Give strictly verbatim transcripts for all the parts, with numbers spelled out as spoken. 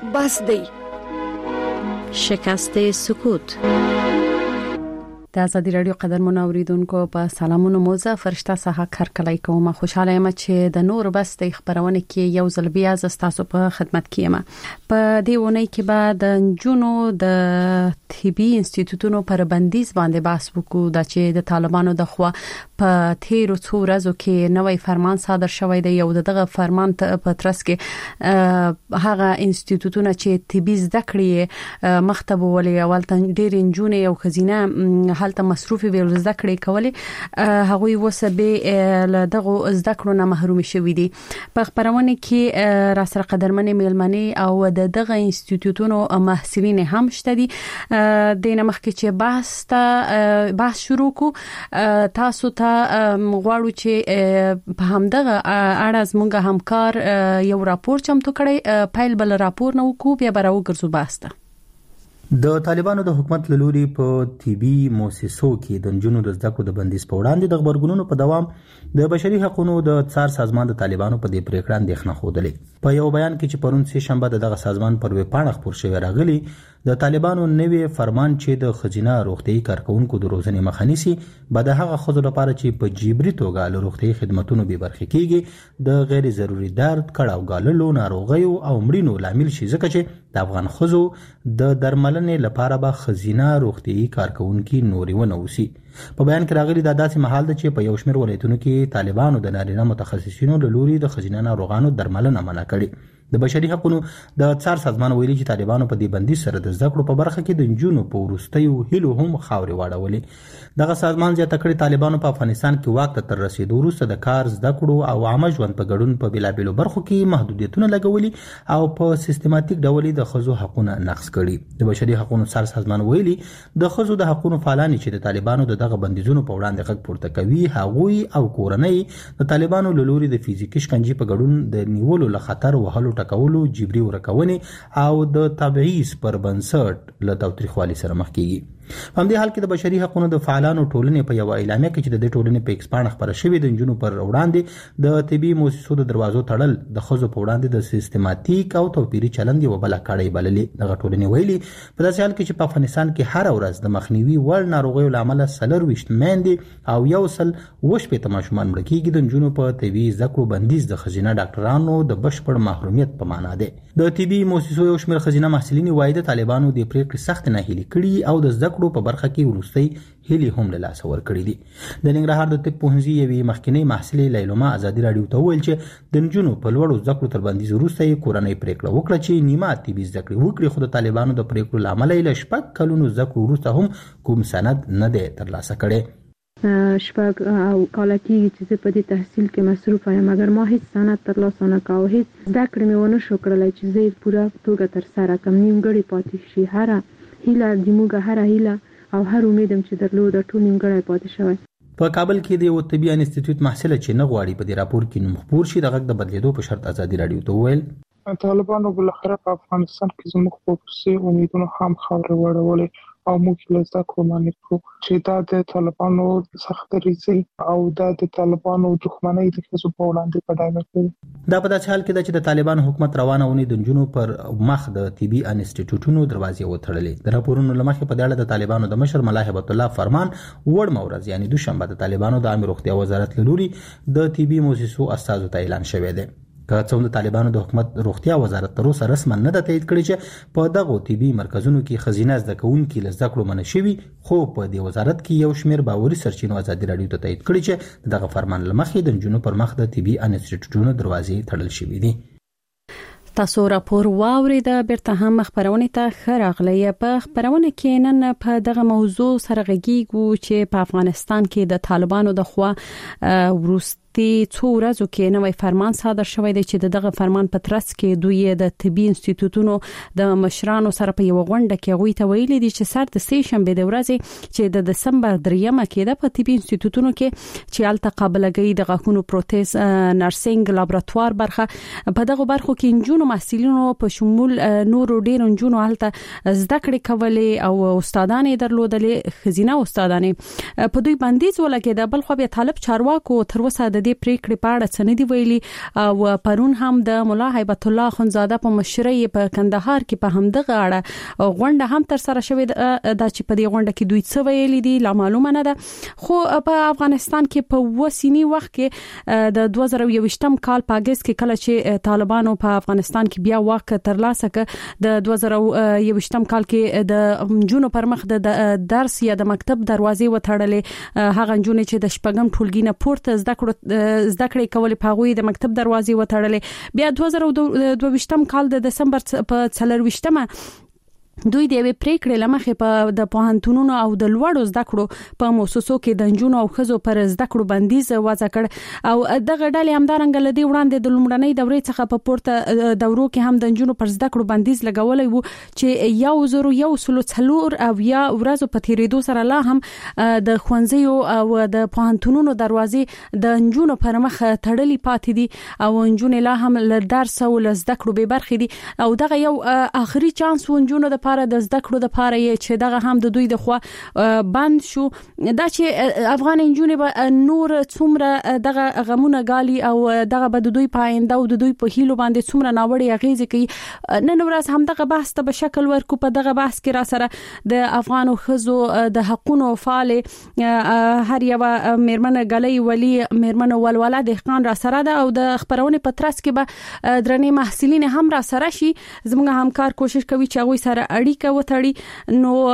بس دی. شکست سکوت. د ازادي رادیو قدرمن اوریدونکو په سلامونو موزه فرشته سه کار کلی کوم. خوشاله یم چې د نور بس د خبرونه کې یو ځل بیا ز تاسو په خدمت کې یم. په دې ونې کې به د جنونو د طبي انسټیټیوټونو پر بندیز باندې بحث وکړو د چې د طالبانو د خوا په تیرو څو ورځو کې نوې فرمان صادر شوی دی. یو دغه فرمان په ترڅ کې هغه انسټیټیوټونه چې طبي زده کړې مختب ولې اول ډېر انجونې او خزینه حالت مصروفي ویل زده کړې کولې هغوی وسبه له دغه زده کړو نه محروم شوي دي. په خبرونه کې را سره قدرمنې میلمنې او د دغه انسټیټیوټونو محصلین هم شته دي. د نمخکې چې بحث ته بحث شروع کو تاسو ته غواړو چې په همدغه اړه زموږ همکار یو راپور چمتو کړي. پایل بل راپور نو کو بیا براو ګرځو باسته. د طالبانو د حکومت لوري په طبي مؤسسو کې د جنونو د زده کړو د بندیز په وړاندې د خبرګونونو په دوام د بشري حقوقو د څار سازمان د طالبانو په دې پریکړه اندېښنه خوده. په یو بیان کې چې پرون سه شنبه دغه سازمان پر وې پاڼه خبر شوی راغلی د طالبانو نوې فرمان چې د خزینه روغتيایي کارکونکو د روزنې مخه نیسي به د هغه خزو لپاره چې په جبري توګه له روغتيایي خدماتونو به برخه کیږي د غیر ضروري درد کړهو غاللو ناروغیو او مړینو لامل شي ځکه چې د افغان خزو د درملنې لپاره به خزینه روغتيایي کارکونکو نوري ونوسي. په بیان کې راغلي دا داسې محل ده چې په یو شمېر ولایتونو کې طالبانو د نارینه متخصصینو له لوري د خزینه ناروغانو درملنه منع کړې. د بشري حقوقو د څار سازمان ویلي چې طالبانو په دې بندیز سره د زده کړو په برخه کې د جنونو په ورستیو هلو هم خاوري واړولې. دغه سازمان زیاته کړی طالبانو په افغانستان کې واک ته تر رسیدو وروسته د کار زده کړو او عامه ژوند په ګډون په بلابلو برخو کې محدودیتونه لګولي او په سیستماتیک ډول د خزو حقوقونه نقض کړي. د بشري حقوقو څار سازمان ویلي د خزو د حقوقو فعالان چې د طالبانو د دغه بندیزونو په وړاندې غږ پورته کوي هغوی او کورنۍ د طالبانو له لوري د فزیکي شکنجې په ګډون د نیولو له خطر وهلو ټکولو جبري ورکونې او د تبعیض پر بنسټ له تاوتریخوالي سره مخ کیږي. په همدې حال کې د بشري حقوقو د فعالانو ټولنې په یو اعلامیه کې چې د دې ټولنې په ایکسپانډ خبره شوې د جنونو پر وړاندې د طبي مؤسسو د دروازو تړل د خزو په وړاندې د سیستماتیک او توپیري چلند یو بل کړی بللې. دغه ټولنې ویلي په داسې حال کې چې په افغانستان کې هر ورځ د مخنیوي وړ ناروغیو لامل سلر وشت مېندې او یو سل وشپې تماشومان مړ کیږي. د جنونو په طبي زکو بندیز د خزینه ډاکټرانو د بشپړ محرومیت په معنا ده. د طبي مؤسسو یو شمېر خزینه محصلین وايي د طالبانو د پریکړې سخت نه هلي کړي او د زده کړو په برخه کې ورستي هلي هم له لاس ور کړی دي. د ننګرهار د طب پوهنځي یوې مخکینی محصلې لیلوما ازادي رادیو ته ویل چې د جنونو په لوړو زده کړو تر بندیز وروسته یې کورنۍ پریکړه وکړه چې نیمه طبي زده کړې وکړي. خو د طالبانو د پریکړو لامل یې شپږ کلونو زده کړو وروسته هم کوم سند نه دی ترلاسه کړی. شپږ او کال کېږي چې زه په دې تحصیل کې مصروف یم مګر ما هیڅ سند ترلاسه نه کاوه. هیڅ زده کړې مې ونه شو کړلی چې زه یې پوره توګه ترسره کړم. نیمګړې پاتې شي. هره هیله زموږ هره هیله او هر امیدم چې درلود ټول نیمګړی پاتې شوی. په کابل کې د یو طبي انسټیټیوټ محصله چې نه غواړي په دې راپور کې نوم خپور شي د غږ د بدلیدو په شرط ازادي رادیو ته وویل طالبانو بالاخره په افغانستان کې زموږ په پرسي امیدونو هم خاورې واړولې او موږ له زده کړو منع کړو چې دا د طالبانو سخت ریزي او دا د طالبانو دښمنۍ د ښځو په وړاندې په ډاګه کوي. دا په داسې حال کې ده چې د طالبانو حکومت روانه اونۍ د نجونو پر مخ د طبي انسټیټیوټونو دروازې وتړلې. د راپورونو له مخې په دې اړه د طالبانو د مشر ملا هبت الله فرمان وړ مورز یعنی دوشنبه د طالبانو د عامه روغتیا وزارت له لوري د طبي مؤسسو استازو ته اعلان شوی دی. که څومره د طالبانو د حکومت روغتیا وزارت تر اوسه رسما نه ده تایید کړی چې په دغه طبي مرکزونو کې خزینه زده کوونکي له زده کړو منع شوي، خو په دې وزارت کې یو شمېر باوري سرچینو ازادي رادیو ته تایید کړی چې دغه فرمان له مخې د نجونو پر مخ د طبي انسټیټیوټونو دروازې تړل شوې دي. تاسو راپور واورید بیرته هم خبرونه ته خراغلی په خبرونه کې نن په دغه موضوع سره غږیږو چې په افغانستان کې د طالبانو د خوا وروست تی څو ورځو کې نوې فرمان صادر شوی دی چې دغه فرمان په ترڅ کې دوی د طبي انسټیټیوټونو د مشرانو سره په یو غونډه کې غوي ته ویلي دي چې سر د سې شنبه د ورځې چې د دسمبر دریمه کې د طبي انسټیټیوټونو کې چې الته قابلګي د غاښونو پروتز نرسنګ لابراتوار برخه په دغه برخو کې انجونو محصلینو په شمول نورو ډیر انجونو الته زده کړې کولې او استادانې درلودلې خزینه استادانې په دوی باندې ولګي د بل خو به طالب چارواکو تر وسه د دې پریکړې په اړه څه نه دی ویلي او پرون هم د مولا هیبت الله خنزاده په مشرۍ په کندهار کې په همدغه اړه غونډه هم تر سره شوې د چې په دې غونډه کې دوی څه ویلي دي لا معلومه نه ده. خو په افغانستان کې په وسینی وخت کې د دوه زره یوویشتم کال په اگست کې کله چې طالبانو په افغانستان کې بیا واک ترلاسه کړ د دوه زره یوویشتم کال کې د جنونو پر مخ د درس یا د مکتب دروازې وتړلې هغه جنونې چې د شپږم ټولګي نه پورته زده کړې زده کړې کولې په غوي د مکتب دروازې وتړلې. بیا دوه زره دوه ویشتم کال د دسمبر په څلرويشتمه دوی د یوې پریکړې لمخې په د پوهنتونونو او د لوړو زده کړو په مؤسسو کې د نجونو او ښځو پر زده کړو بندیز وضع کړ او دغه ډلې همدارنګه لدی وړاندې د لومړنۍ دورې څخه په پورته دورو کې هم د نجونو پر زده کړو بندیز لګولای وو چې یو زرو یو سلو څلور او یا ورځو په تیریدو سره لا هم د ښوونځیو او د پوهنتونونو دروازې د نجونو پر مخ تړلې پاتې دي او نجونې لا هم له درس او له زده کړو به برخې دي او دغه یو اخري چانس ونجونو د د زده کړو د پاره یې چې دغه هم د دوی د خوا بند شو دا چې افغان نجونې به نور څومره دغه غمونه غالي او دغه به د دوی پاینده او د دوی په هیلو باندې څومره ناوړي اغیزه کوي. نن ورځ هم دغه بحث ته په شکل ورکو په دغه بحث کې را سره د افغان ښځو د حقونو فعال هر یو میرمن غلي ولی میرمن ولوله دهقان را سره ده او د خبرونه په ترڅ کې به درنې محصلین هم را سره شي زموږ همکار کوشش کوي چې هغه سره اړیکه وتړي.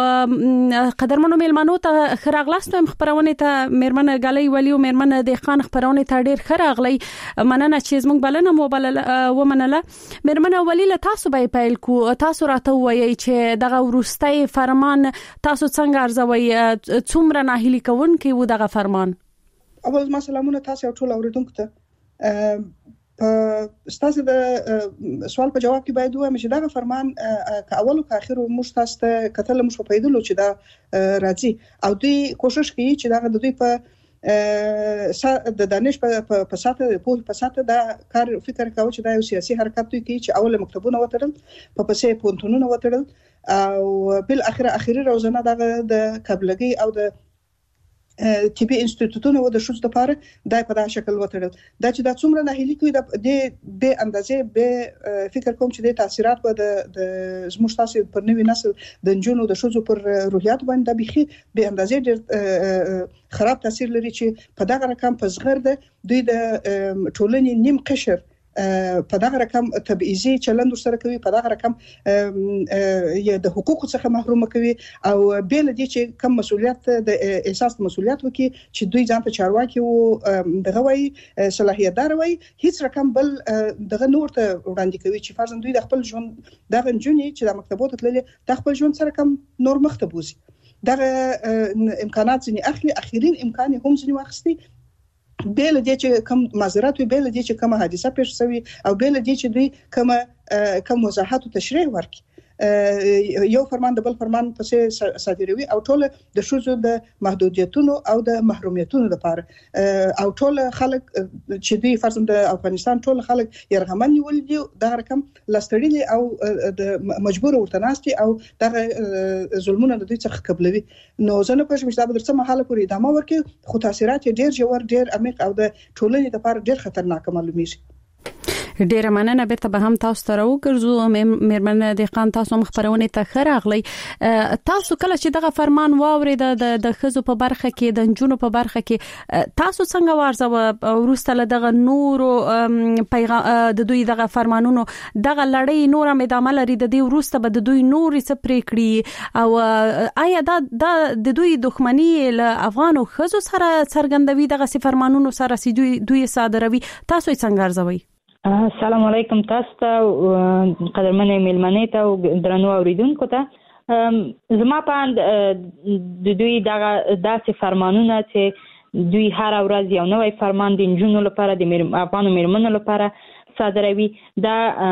نو قدرمنو میلمنو ته خراغلاستم خبرونه ته میرمن غلي ولی او میرمن دهقان خبرونه ته ډیر خراغلی مننه چې زموږ بلنه مو بل ومنله. میرمن ولی له تاسو به پیل کو تاسو راته وایي چې دغه ورستۍ فرمان تاسو څنګه ارزوي څومره ناهیلي کوونکی و دغه فرمان؟ اول ما سلامونه تاسو ټول اوریدونکو ته. په ستاسو د سوال په جواب کې باید وایم چې دا فرمان که اول او که اخر موږ تاسو ته کتل موږ په پیدلو چې دا راځي او دوی کوشش کوي چې دا د دوی په د دانش په په ساته په په ساته دا کار فکر کاوه چې دا یو سیاسي حرکت دوی کوي چې اول مکتبونه وتړل په پسې پونتونونه وتړل او بل اخر اخري روزنه د قبلګي او د طبي انسټیټیوټونو د شوز لپاره دای په داسې شکل وتړل دا چې دا څومره ناهیلي کوي د د اندازې به فکر کوم چې د تاثیرات په د زموږ تاسو پر نوې نسل د جنونو د شوز پر روحیات باندې بيخي به اندازې ډېر خراب تاثیر لري چې په دغه رقم په صغر ده دوی د ټولنې نیم قشر په دغه رقم تبعیضي چلند سره کوي په دغه رقم یا د حقوقو څخه محروم کوي او بیل دي چې کم مسولیت د احساس مسولیت وکي چې دوی ځان ته چارواکي او دغه وای صلاحیت دار وای هیڅ رقم بل دغه نور ته وړاندې کوي چې فرضاً دوی د خپل ژوند دغه جونې چې د مکتبونو تللې د خپل ژوند سره کم نور مخته بوزي دغه امکانات ځنی اخلي اخیرین امکان هم ځنی واخستي بیل دي چې کوم معذرت وي بیل دي چې کوم حادثه پیښ شوی او بیل دي چې دوی کوم کوم وضاحت او تشریح ورکړي یو فرمان د بل فرمان پسې صادروي او ټول د شوزو د محدودیتونو او د محرومیتونو لپاره او ټول خلک چې دوی فرض د افغانستان ټول خلک يرغمن نیول دي دا رقم لاستړي او د مجبور ورتناستي او د ظلمونه د دوی څخه قبلوي نو زه نه پوهیږم چې دا به تر څه مهاله پورې ادامه ورکړي خو تاثیرات ډېر ژور ډېر عمیق او د ټولنې لپاره ډېر خطرناک معلومیږي. ډیره مننه بیرته به هم تاسو ته راوګرځو میرمن دهقان تاسو مخبرونه ته خراغلی تاسو کله چې دغه فرمان واورید د د خزو په برخه کې د جنونو په برخه کې تاسو څنګه وارزه ورسته دغه نور پیغام د دوی دغه فرمانونو دغه لړۍ نور هم ادامه لري د دې ورسته به د دوی نور څه پریکړي او آیا دا د دوی دښمنی له افغانو خزو سره څرګندوي دغه فرمانونو سره سي دوی دوی صادروي تاسو څنګه ارزوي؟ السلام علیکم تاسو ته قدرمنې میلمنې ته او درنو اوریدونکو ته زما په د دوی دغه داسې فرمانونه چې دوی هر ورځ یو نوی فرمان د نجونو لپاره د افغانو میرمنو لپاره صادروي دا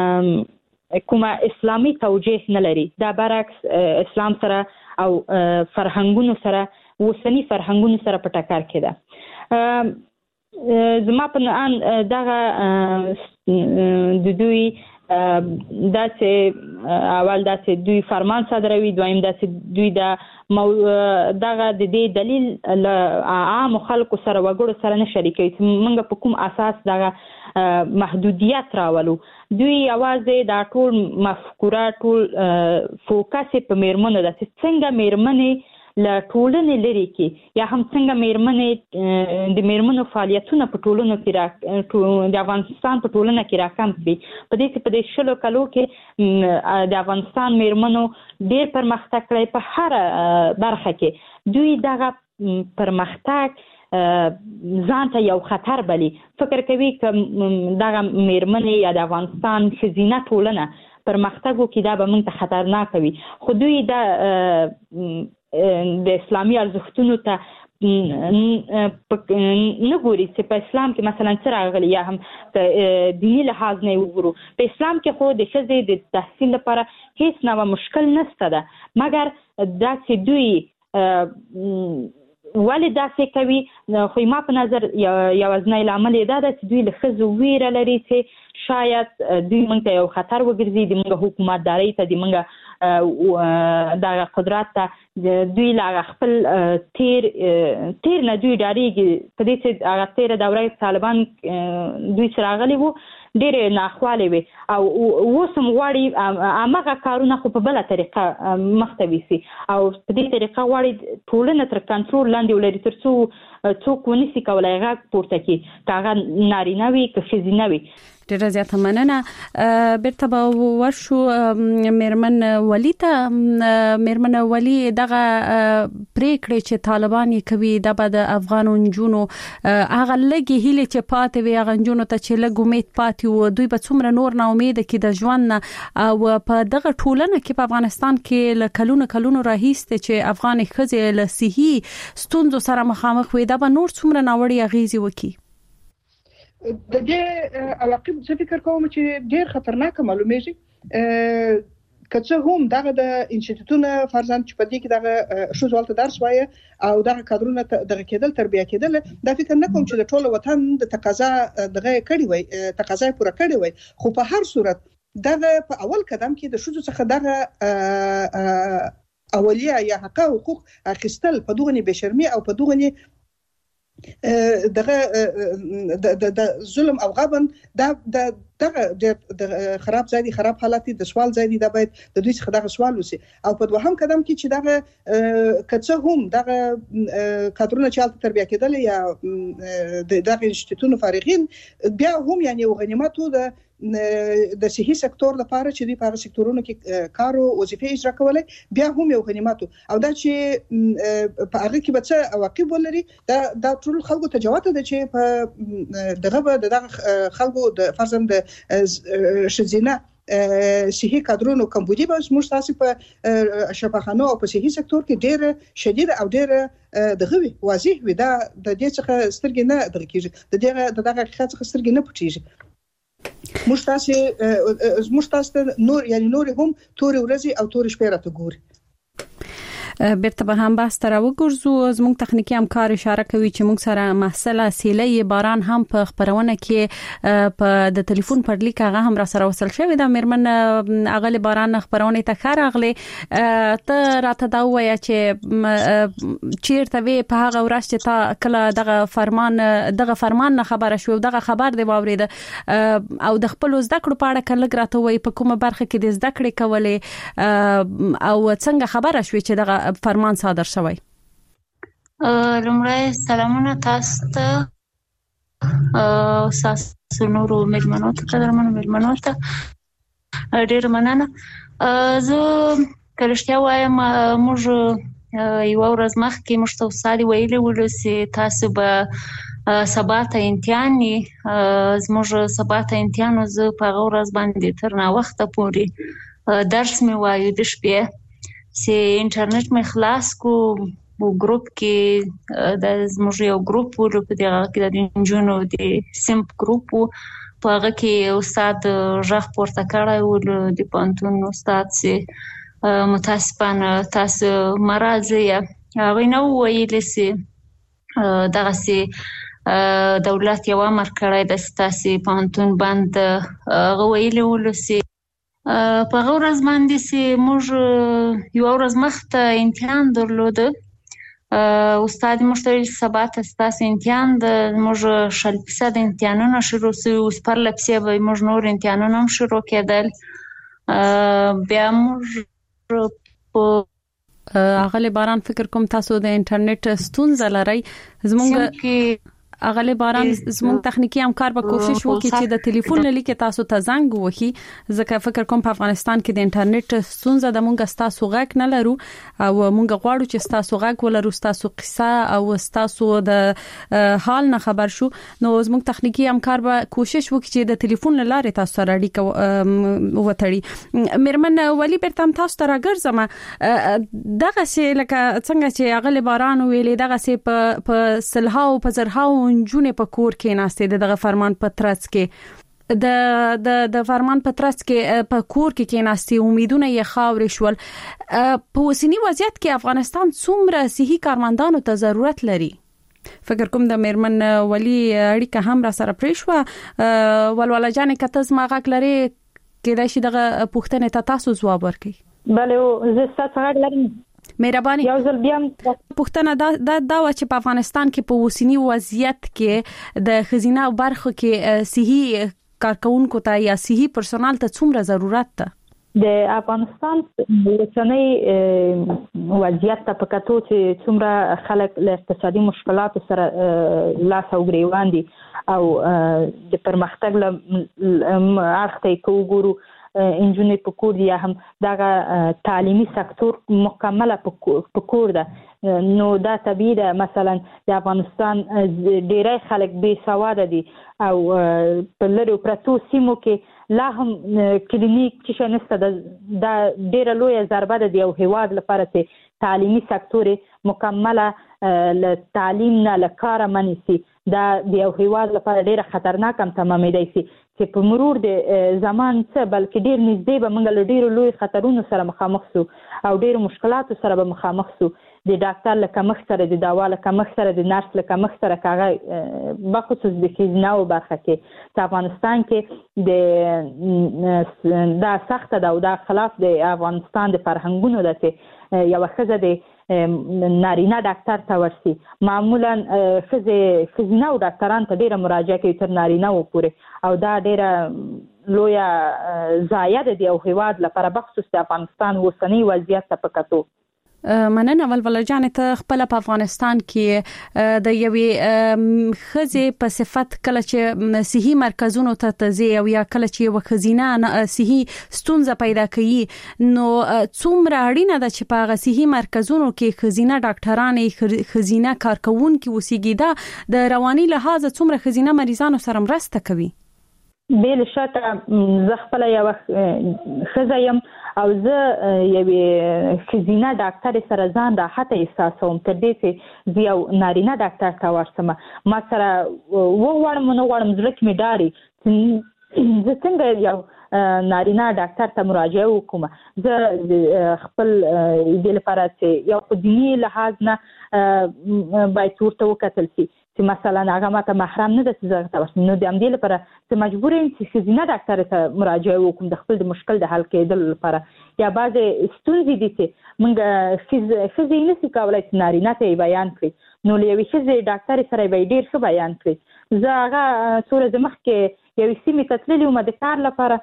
کومه اسلامي توجیه نه لري دا برعکس اسلام سره او فرهنګونو سره وسنی فرهنګونو سره په ټکر کې ده زما په ان دغه د دوی دا چې اول دا چې دوی فرمان صادروي، دویم دا چې دوی د دغه د دې دلیل له عام خلکو سره وګړو سره نه شریکوي چې موږ په کوم اساس دغه محدودیت راولو. دوی یوازې دا ټول مفکوره ټول فوکس په میرمنو ده چې څنګه میرمنې له ټولنې لرې کې یا هم څنګه میرمنې د میرمنو فعالیتونه په ټولنو کې را د افغانستان په ټولنه کې راکم کړي. په دې چې په دې شلو کلو کې د افغانستان میرمنو ډېر پرمختګ کړی په هر برخه کې. دوی دغه پرمختګ ځان ته یو خطر بلي، فکر کوي که دغه میرمنې یا د افغانستان ښځینه ټولنه پرمختګ وکړي دا به موږ ته خطرناک وي. خو دوی د د اسلامي ارزښتونو ته نه ګوري چې په اسلام کې مثلا څه راغلي یا هم په دیني لحاظ نه وګورو. په اسلام کې خو د ښځې د تحصیل لپاره هیڅ نوع مشکل نشته ده، مګر دا چې دوی ولې داسې کوي خو ما په نظر یوازینی لامل یې دا ده چې دوی له ښځو ویره لري چې شاید دوی موږ ته یو خطر وګرځي، د موږ حکومتدارۍ ته، د موږ دغه قدرت ته دوی له خپل تیر تیر نه دوی ډارېږي. په دې چې هغه تېره دوره طالبان دوی چې راغلي وو ډېرې ناخوالې وې او اوس هم غواړي هماغه کارونه خو په بله طریقه مخته ویسي او په دې طریقه غواړي ټولنه تر کنټرول لاندې ولري تر څو څوک ونسي کولی غږ پورته کړي، که هغه نارینه وي که ښځینه وي. ډیره زیاته مننه. بیرته به ورشو میرمن ولی ته. میرمن ولی دغه پریکړې چې طالبان یې کوي د به د افغان نجونو هغه لګي هیله چې پاتې وي، هغه نجونو ته چې لګ امید پاتې و، دوی به څومره نور نه امید کې د ژوند او په دغه ټولنه کې په افغانستان کې له کلونو کلونو راهیسته چې افغان ښځې له صحي ستونزو سره مخامخ وي، دا به نور څومره ناوړه اغیزې وکړي. د دې علاقه څه فکر کوم چې ډیر خطرناک معلومیږي. که څه هم دغه د انسټیټیوټونو فرزند چې په دې کې دغه شوزوالته درس وایي او دغه کادرونه دغه کېدل تربیه کېدل، دا فکر نه کوم چې د ټولو وطن د تقاضا دغه کړي وي، تقاضا پوره کړي وي. خو په هر صورت دغه په اول قدم کې د شوزو څخه دغه اولیه یا حق حقوق اخیستل په دغه نه بشرمي او په دغه نه دغه د ظلم او غبن دا د دغه د خراب ځای دي، خراب حالت د سوال ځای دي، دا باید د دوی څخه دغه سوال وسی. او په دوهم قدم کې چې دغه کڅه هم دغه کادرونه چې تربیه کېدل یا دغه انسټیټیوټونو فارغین بیا هم یعنی غنیمتو د د صحي سکتور لپاره چې دوی په هغه سکتورونو کې کار او وظیفې اجرا کولای بیا هم یو غنیمتو او دا چې په هغه کې به څه عواقب ولري دا د ټول خلکو ته جواب ده چې په دغه دغه خلکو د فرزند شزینه صحي کادرونو کمبودي به موږ تاسو په شفاخانو او په صحي سکتور کې ډېر شدید او ډېر دغه واضح وي. دا د دې څخه سترګې نه دغه کیږي، د دې دغه حقیقت څخه سترګې نه پټیږي. موږ تاسو موږ تاسو نور یعنی نور هم تور ورځي او تور شپه راته ګوري. بیرته به هم بحث تر وګرځو. زموږ تخنیکی همکار اشاره کوي چې موږ سره محصله سیلې باران هم په خبرونه کې په د ټلیفون پر لیک هغه هم را سره وصل شوی دا میرمن اغلی باران خبرونه ته خراغله ته راته دا وایي چې چیرته وی په هغه ورځ چې تا کله دغه فرمان دغه فرمان نه خبره شو دغه خبر دی واورید او د خپل زده کړو په اړه کله راته وایي په کومه برخه کې د زده کړې کولې او څنګه خبره شو چې دغه فرمان صادر شوی. لومړی سلامونه تاسو ته تاسو نورو مېلمنو ته قدرمنو مېلمنو ته ډېر مننه. زه که رښتیا وایم موږ یوه ورځ مخکې موږ ته استاد ویلي ول چې تاسو به سبا ته امتحان زموږ سبا ته امتحان زه په هغه ورځ باندې تر ناوخته پورې درس مې وایو د شپې چې انټرنیټ مې خلاص کو په ګروپ کې د زموږ یو ګروپ ور په دغه کې د انجونو د سیمپ ګروپ په هغه کې استاد ژغ پورته کړی و د پانتون استاد چې متاسفانه تاسو مرزه هغه نو ویل چې دغه چې دولت یو امر کړی د ستاسي پانتون بند غویلې ولسی په هغه ورځ باندې چې موږ یو ورځ مخته امتحان درلوده. استاد مشتری سبا ته ستاسو امتحان د موږ شل فیصد امتحانونه شروع سوي، اوس پر لپسې به موږ نور امتحانونه هم شروع کېدل. بیا موږ په اغلی باران فکر کوم تاسو د انټرنیټ ستونزه لرئ. زموږ اغلی باران زموږ تخنیکی همکار به کوشش وکړي چې د ټلیفون لیکه تاسو ته زنګ وهي، ځکه فکر کوم په افغانستان کې د انټرنیټ ستونزه د مونږ تاسو غږ نه لرو او مونږ غواړو چې تاسو غږ ولرو، تاسو قصه او تاسو د حال نه خبر شو. نو زموږ تخنیکی همکار به کوشش وکړي چې د ټلیفون لارې تاسو سره اړیکه وتړي. میرمن ولی برتم تاسو ته راګرځم دغه سي لکه څنګه چې اغلی باران ویلې دغه سي په سلهاو په زرهاو جون په کور کې ناشته دغه فرمان په ترڅ کې د د د فرمان په ترڅ کې په کور کې کې ناشته امیدونه یې خاورې شول. په وسنی وضعیت کې افغانستان څومره صحي کارمندانو ته ضرورت لري؟ فکر کوم د میرمن ولی اړیکه هم را سره پرې شو. ولوله جان کته زما غږ لري کېدای شي دغه پوښتنه ته تاسو ځواب ورکړئ. بله زه ستاسو غږ لرم. مهرباني یو ځل بیا پوښتنه دا دا دا چې په افغانستان کې په وسنی وضعیت کې د خزینه برخه کې صحي کارکونکو ته یا صحي پرسونال ته څومره ضرورت ده؟ د افغانستان وسنی وضعیت ته په کتو چې څومره خلک له اقتصادي مشکلاتو سره لاس او ګریوان دي او د پرمختګ له اړخ ته وګورو انجونې په کور یا هم دغه تعلیمي سکتور مکمله په کور ده. نو دا طبیعي ده مثلا د افغانستان ډیری خلک بې سواده دي او په لرو پرتو سیمو کې لا هم کلینیک چې نشته. دا ډیره لویه ضربه ده د یو هیواد لپاره چې تعلیمي سکتور مکمله له تعلیم نه له کاره منیسي. دا د یو هیواد لپاره ډیره خطرناک هم تمامېدای شي چې په مرور د زمان څه بلکې ډیر نږدې به موږ له ډیرو لوی خطرونو سره مخامخ سو او ډیرو مشکلاتو سره به مخامخ سو. د ډاکټر له کمښت سره، د دوا له کمښت سره، د نرس له کمښت سره کاغه بخصوص د خزینه برخه کې په افغانستان کې د دا سخت ده او دا خلاف د افغانستان د فرهنګونو ده چې یو ښځه د نارینه ډاکټر ته ورسي. معمولا ښځې ښځینه او ډاکټران ته ډیره مراجعه کوي تر نارینه و پورې او دا ډیره لویه ضایعه ده د یو هیواد لپاره بخصوص د افغانستان وسنی وضعیت ته په کتو. مننه ولوله جان ته خپل په افغانستان کې د یوې خزې په صفت کله چې صحي مرکزونو ته تزي او یا کله چې یو خزینه صحي ستونزه پیدا کوي نو څومره اړینه ده چې په صحي مرکزونو کې خزینه ډاکټرانې خزینه کارکونکو وسیږي دا د رواني لحاظ څومره خزینه مریضانو سره مرسته کوي؟ بل شته زه خپل یو خزه يم او زه یوې خزینه ډاکټر سره ځان راحته احساسوم تر دې چې زه یو نارینه ډاکټر ته ورسم. ما سره وغواړم نو غواړم زړه کې مې ډاري زه څنګه یو نارینه ډاکټر ته مراجعه وکم. زه خپل دې لپاره چې یو په دیني لحاظ نه باید ورته وکتل شي چې مثلا هغه ماته محرم نه ده چې زه ته ورسم. نو د همدې لپاره چې مجبور یم چې ښځینه ډاکټر ته مراجعه وکړم د خپل د مشکل د حل کېدلو لپاره. یا بعضې ستونزې دي چې موږ ښځې یې نشي کولی چې نارینه ته یې بیان کړي نو له یوې ښځې ډاکټرې سره به یې ډېر ښه بیان کړي. زه هغه څو ورځې مخکې یوې سیمې ته تللې وم د کار لپاره،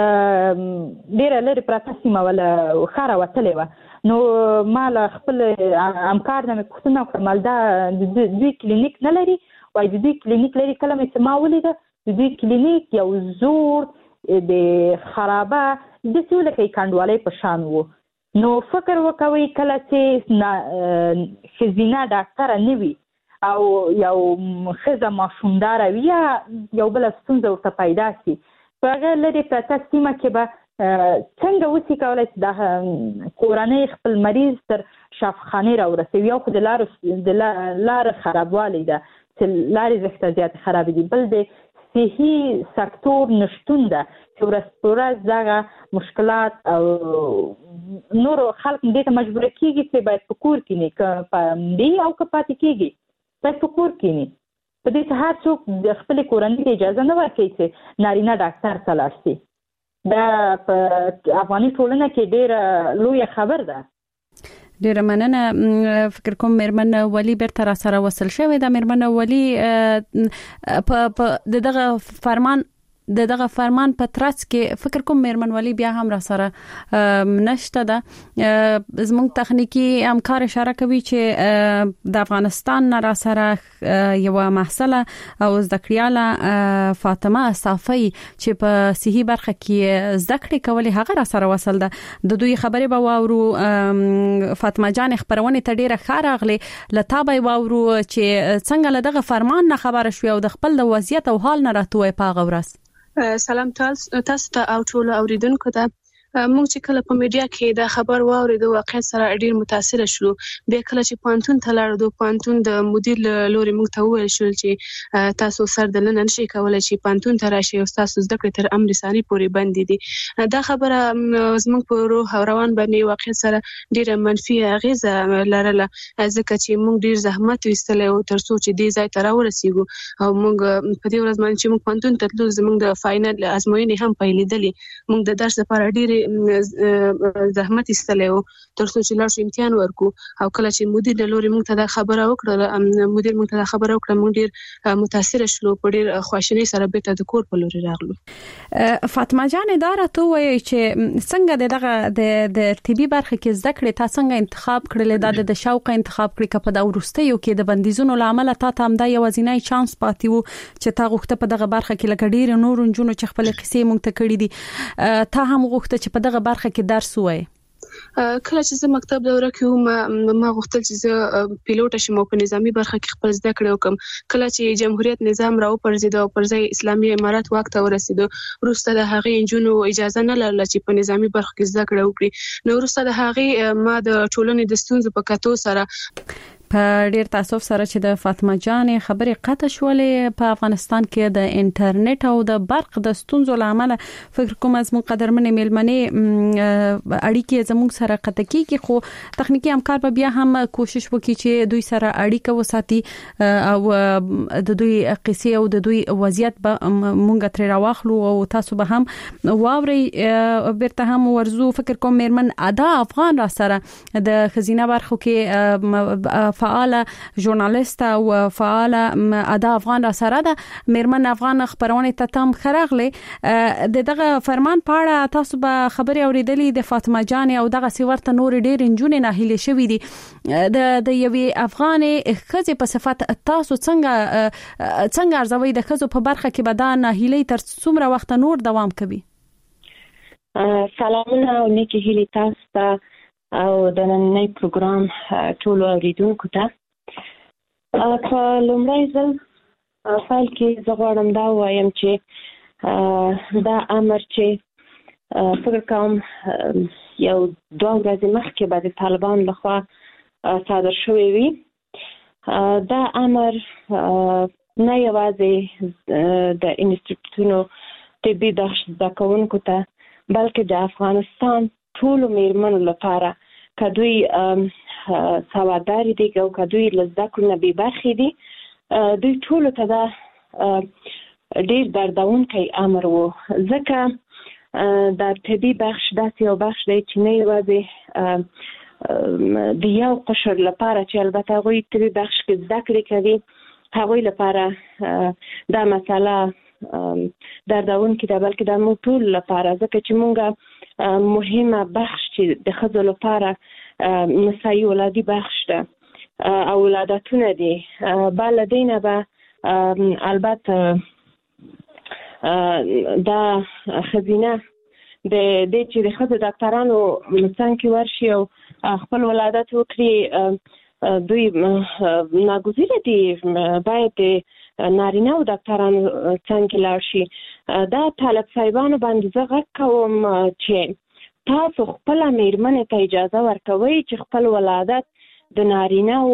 ډیره لري پراته سیمه ولا خاره وتلې وه. نو ما له خپل همکار نه مې پوښتنه وکړه دا دوی کلینیک نه لري؟ وایي د دوی کلینیک لري. کله مې چې ما ولیده د دوی کلینیک یو زوړ د خرابه داسې لکه کنډوالۍ په شان و. نو فکر وکوئ کله چې ښځینه ډاکټره نه وي او یو ښځه ماشومداره وي یا یو بله ستونزه ورته پیدا شي په هغه لرې پرته سیمه کې به څنګه وسي کولی چې دا کورنۍ خپل مریض تر شفاخانې راورسوي؟ یو خو د لارو د لارې خرابوالی ده چې لارې زښته زیاتې خرابې دي، بل د صحي سکتور نشتون ده چې ورځ په ورځ دغه مشکلات او نورو خلک دې ته مجبوره کېږي چې باید په کور کښېني، که په مړي او که پاتې کېږي باید په کور کښېني. په دې ته هر څوک د خپل کورنۍ ته اجازه نه ورکوي چې نارینه ډاکټر ته لاړ شي. دا په افغاني ټولنه کې ډېره لویه خبر ده. ډیره مننه. فکر کوم میرمن ولی بیرته را سره وصل شوې ده. میرمن ولی په دغه فرمان د دغه فرمان په ترڅ کې فکر کوم میرمن ولی بیا هم را سره نشته ده. زموږ تخنیکی همکار اشاره کوي چې د افغانستان را سره یو محصله او زدکړیاله فاطمه صافی چې په صحي برخه کې زدکړې کولې هغه را سره وصل ده. د دوی خبرې به واورو. فاطمه جان خبرونه ته ډیره ښه راغلې. لته به واورو چې څنګه له دغه فرمان نه خبره شوې او د خپل د وضعیت او حال نه راتوي په غورس. سلام تاسو ته او ټول اوریدونکو ته. موږ چې کله په میډیا کې دا خبر واورید د واقعیت سره ډیر متاثر شولو. بیا کله چې پانتون ته لاړو د پانتون د مدیر لوري موږ ته وویل شول چې تاسو سر دلنه نشئ کولای چې پانتون ته راشي او تاسو زده کړې تر امر ثاني پورې بندې دي. دا خبره زموږ په روح او روان باندې واقعیت سره ډیره منفي اغیزه لرله ځکه چې موږ ډیر زحمت وستل او تر څو چې دې ځای ته راورسیږو او موږ په دې ورځ باندې چې موږ پانتون ته تلو زموږ د فاینل ازموینې هم پیلېدلې. موږ د درس لپاره ډیر زحمت استلو تر څو چې لاړ امتحان ورکو او کله چې مدیر د لوري موږ ته دا خبره وکړه مدیر موږ ته دا خبره وکړه موږ ډیر متاثر شلو په ډیر خواشینی سره بیرته د کور په لوري راغلو. فاطمه جان اداره ته وایي چې څنګه دغه د د طبي برخه کې زده کړې تا څنګه انتخاب کړل د د شوق انتخاب کړې کپ د ورستیو کې د بندیزونو لامل تا ته هم دا یو ځینای چانس پاتې وو چې تا غوښته په دغه برخه کې لکه ډیر نور جنونو چې خپل قصې مونږ ته کړې دي تا هم غوښته چې په دغه برخه کې درس وای. کله چې زه مکتب دوره کې وم ما غوښتل چې زه پیلوټ شم او په نظامی برخه کې خپل زده کړې وکم. کله چې جمهوریت نظام راو پرځید او پر ځای اسلامي امارات واک ته ورسېدو وروسته د هغې انجونو اجازه نه لرله چې په نظامی برخه کې زده کړې وکړي. نو وروسته د هغې ما د ټولنې د ستونزو په کتو سره په ډیر تاسف سره چې د فاطمه جان خبرې قطع شولې په افغانستان کې د انټرنیټ او د برق د ستونزو لامل فکر کوم از مون قدرمن میلمنې اړیکې زموږ سره قطع کیږي خو تخنیکی همکار به بیا هم کوشش وکړي چې دوی سره اړیکه وساتي او د دوی قصې او د دوی وضعیت به مونږ تر راوخلو او تاسو به هم واوري. بیرته هم ورزو فکر کوم میرمن ادا افغان را سره د خزینه برخو کې فعال ژورنالیست او فعال ادا افغان را سره ده. میرمن افغان خبرونه ته تم خراغله د دغه فرمان په اړه تاسو به خبري اوریدلې د فاطمه جان او دغه سیورته نور ډیر انجونې نه هلي شوې دي د د یوې افغانې خزه په صفات تاسو څنګه څنګه ارزوي د خزو په برخه کې بدان هلي تر څومره وخت نور دوام کوي. سلامونه او نیکی هلي تاسو ته او د نننۍ پروګرام ټول اوریدونکو ته. په لومړي ځل فایل کې زه غواړم دا وایم چې دا امر چې فکر کوم یو دوه ورځې مخکې به د طالبان لخوا صادر شوی وي. دا امر نه یوازې د انسټیټیوټونو طبي زده کوونکو ته بلکې د افغانستان ټول میرمنو لپاره کدوی سواداری دي او کدوی لزده کړو نه به برخې دي دوی ټول ته دا ډیر دردونکی امر وو ځکه د طبي بخش داسې یو بخش دی چې نه یوازې د یو قشر لپاره چې البته هغوی طبي بخش کې زده کړې کوي هغوی لپاره دا مسله دردونکی ده بلکې د موږ ټول لپاره ځکه چې موږ مهمه بخش چې د ښځو لپاره نسایي ولادي بخش ده او ولادتونه دي. بله دینه به البته دا خزینه د دې چې د ښځو ډاکټرانو څنګ کې ورشي او خپل ولادت وکړي دوی ناګزیره دي باید د نارینه او ډاکټرانو څنګ کې لاړ شي. دا طالب صاحبانو باندې زه غږ کوم چې تاسو خپل میرمنې ته اجازه ورکوئ چې خپل ولادت د نارینه او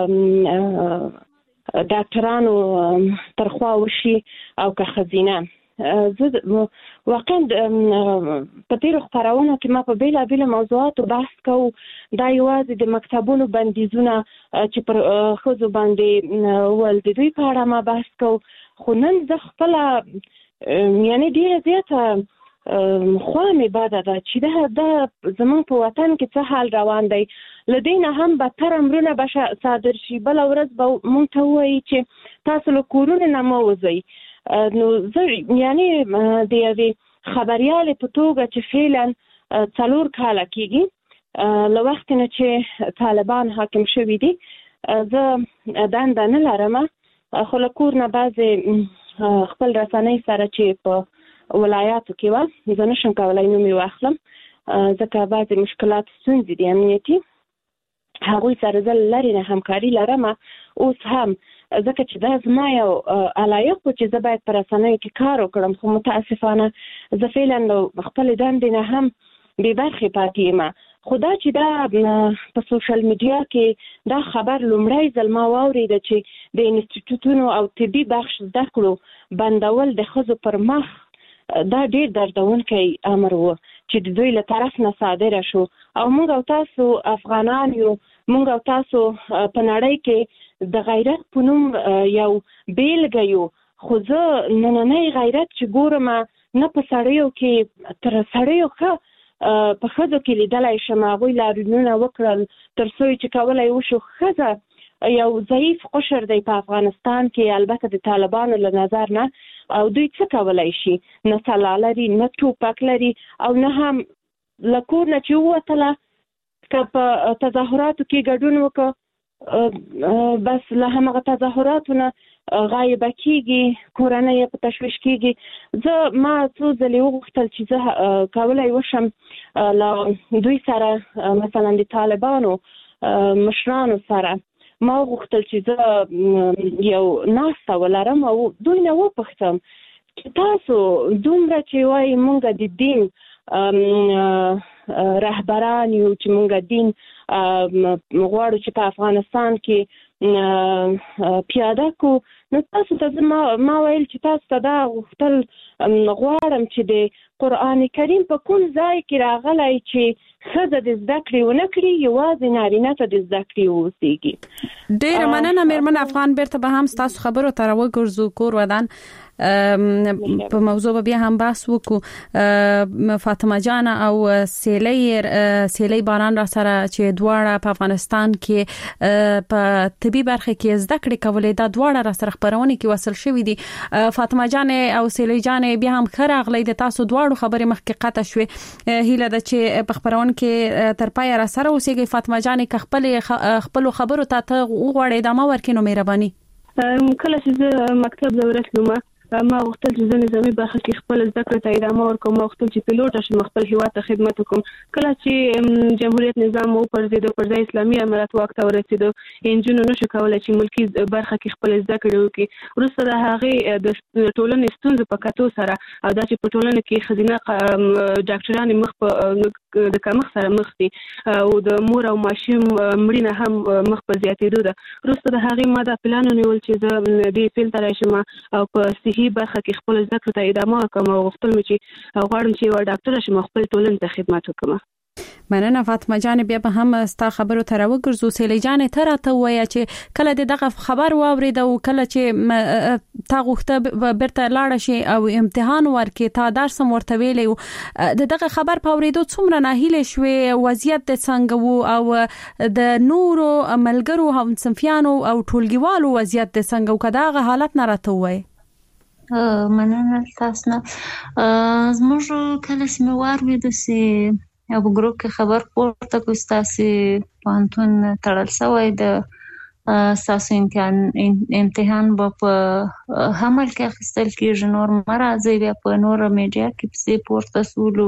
ډاکټرانو ترخوا وشي او که خزینه زه واقعا په تیرو خپرونو کې ما په بیلابیلو موضوعاتو بحث کوو. دا یوازې د مکتبونو بندیزونه چې پر ښځو باندې ول د دوی په اړه ما بحث کوو. خو نن زه خپله یعنې ډېره زیاته خوا مې بده ده چې دا زموږ په وطن کې څه حال روان دی. له دې نه هم بدتر امرونه به صادر شي. بله ورځ به موږ ته ووایي چې تاسو له کورونو نه مه وځئ. نو زه یعنې د یوې خبریالې په توګه چې فعلا څلور کاله کېږي له وخت نه چې طالبان حاکم شوي دي، زه دنده نه لرم. خو له کور نه بعضې خپل رسنۍ سره چې په ولایاتو کې وه، زه نشم کولی نوم یې واخلم ځکه بعضې مشکلات ستونزې دي امنیتي، هغوی سره زه لرې نه همکاري لرم. اوس هم ځکه چې دا زما یو علایق و چې زه باید په رسنیو کې کار وکړم، خو متاسفانه زه فعلا خپلې دندې نه هم بې برخې پاتې یم. خو دا چې دا په سوشل میډیا کې دا خبر لومړی ځل ما واورېده چې د انسټیټوټونو او طبي بخش زده کړو بندول د ښځو پر مخ، دا ډېر دردونکی امر و چې د دوی له طرف نه صادره شو. او موږ او تاسو افغانان یو، موږ او تاسو په نړۍ کې د غیرت په نوم یو بیلګه یو. خو زه نننی غیرت چې ګورم نه په سړیو کې تر سړیو ښه په ښځو کې لیدلی شم. هغوی لاریونونه وکړل تر څو چې کولی وشو. ښځه یو ضعیف قشر دی په افغانستان کې، البته د طالبانو له نظر نه. او دوی څه کولی شي؟ نه سلاح لري، نه ټوپک لري، او نه هم له کور نه چې ووتله که په تظاهراتو کې ګډون وکړه بس له همغه تظاهراتو نه غایبه کېږي، کورنۍ یې په تشویش کېږي. زه ما څو ځلې وغوښتل چې زه کولی وشم له دوی سره مثلا د طالبانو مشرانو سره ما وغوښتل چې زه یو ناسته ولرم او دوی نه وپوښتم چې تاسو دومره چې وایي موږ د دین رهبران یو، چې موږ دین غواړو چې په افغانستان کې پیاده کو، نو تاسو ته ما ما ویل چې تاسو ته دا غوښتل غواړم چې د قرآن کریم په کوم ځای کې راغلی چې ښځه د زده کړې ونه کړي، یوازې نارینه ته د زده کړې واوسېږي. ډېره مننه مېرمن افغان. بیرته به هم ستاسو خبرو ته راوګرځو. کور ودان په موضوع به بیا هم بحث وکړو. فاطمه جان او سیلی سیلی باران را سره چې دواړه په افغانستان کې په طبي برخه کې زده کړې کولې، دا دواړه را سره خبرونه کې وصل شوې دي. فاطمه جان او سیلی جان بیا هم ښه راغلی. د تاسو دواړو خبرې مخکې قطع شوې. هیله ده چې په خبرونه کې تر پایه را سره اوسېږئ. فاطمه جان که خپل خپل خبرو ته ته وغواړئ ادامه ورکړئ نو مهرباني. کله چې زه مکتب له ورتلم ما غوښتل چې زه نظامي برخه کې خپل زده کړې ته ادامه ورکوم. ما غوښتل چې پیلوټ شم، خپل هیواد ته خدمت وکړم. کله چې جمهوریت نظام وپرځېد، پر ځای اسلامي امارت واک ته ورسېدو، نجونو نشو کولی چې ملکي برخه کې خپل زده کړې وکړي. وروسته د هغې د ټولنې ستونزو په کتو سره او دا چې په ټولنه کې ښځینه ډاکټرانې مخ په د کمښت سره مخ دي او د مور او ماشوم مړینه هم مخ په زیاتېدو ده، وروسته د هغې ما دا پلان ونیول چې زه دې فیلډ ته راشم او په صحي برخه کې خپل زده کړو ته ادامه ورکوم. او غوښتل مې چې غواړم چې یوه ډاکټره شم او خپل ټولنې ته خدمت وکړم. مننه فاطمه جان. بیا به هم ستا خبرو ته راوګرځو. سیلی جان ته راته ووایه چې کله د دغه خبر واورېده او کله چې تا غوښته بیرته لاړه شي او امتحان ورکړې، تا درس هم ورته ویلی و، د دغه خبر په اورېدو څومره ناهیلې شوې؟ وضعیت د څنګه و او د نورو ملګرو همصنفیانو او ټولګیوالو وضعیت د څنګه و؟ که د هغه حالت نه راته ووایې. مننه تاسو نه. زموږ کله چې مې واورېده چې یو په ګروپ کې خبر پورته کړو ستاسې پوهنتون تړل شوی، د ستاسو امتحان امتحان به په حمل کې اخیستل کېږي، نور مه راځئ. بیا په نوره میډیا کې پسې پورته سولو،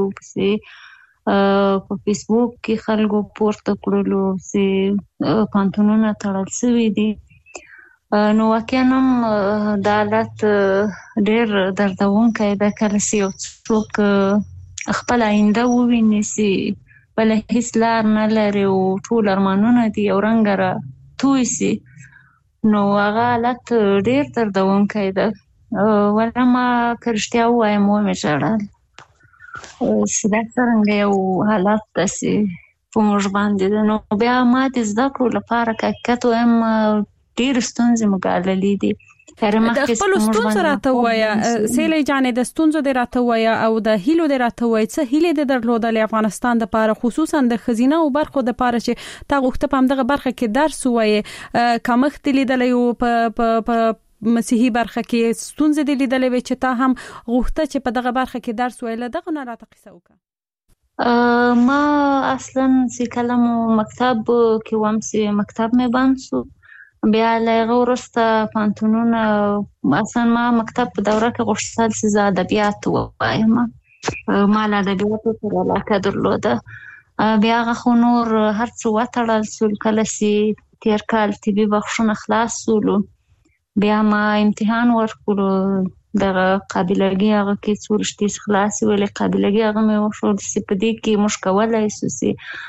پسې په فیسبوک کې خلکو پورته کړلو چې پوهنتونونه تړل شوي دي. نو واقعا هم دا حالت ډېر دردونکی ده. کله چې یو څوک خپل آینده وویني چې بله هیڅ لار نه لري او ټول ارمانونه دي یو رنګه را توی سي، نو هغه حالت ډېر دردونکی ده. ولما کرشتیا وایم و مې ژړل سدا څرنګه یو حالات داسې په موږ باندې ده. نو بیا ما د زده کړو لپاره که حقیقت وایم ډېرې ستونزې مو ګاللې دي. د خپلو ستونزو راته ووایه سیلۍ جانې، د ستونزو دې راته ووایه او د هیلو دې راته ووایه. څه هیلې دې درلودلې افغانستان دپاره، خصوصا د ښځینه‌و برخو دپاره چې تا غوښته په همدغه برخه کې درس ووایې، کمښت دې لیدلی و په مسیحي برخه کې، ستونزې دې لیدلې وې چې تا هم غوښته چې په دغه برخه کې درس ووایې. له دغه نه راته قصه وکړه. ما اصلا چې کله مو مکتب کې وم چې مکتب مې بند شو، بیا له هغه وروسته پوهنتونونه اصلا ما مکتب په دوره کې غوښتل چې زه ادبیات ووایم، ما له ادبیاتو سره علاقه درلوده. بیا هغه خو نور هر څه وتړل شول. کله چې تېر کال طبي بخښونه خلاص شولو بیا ما امتحان ورکړو، دغه قابلګي هغه کې څو رشتې خلاصې ویلې قابلګي هغه مې وښود چې په دې کې موږ کولی شو چې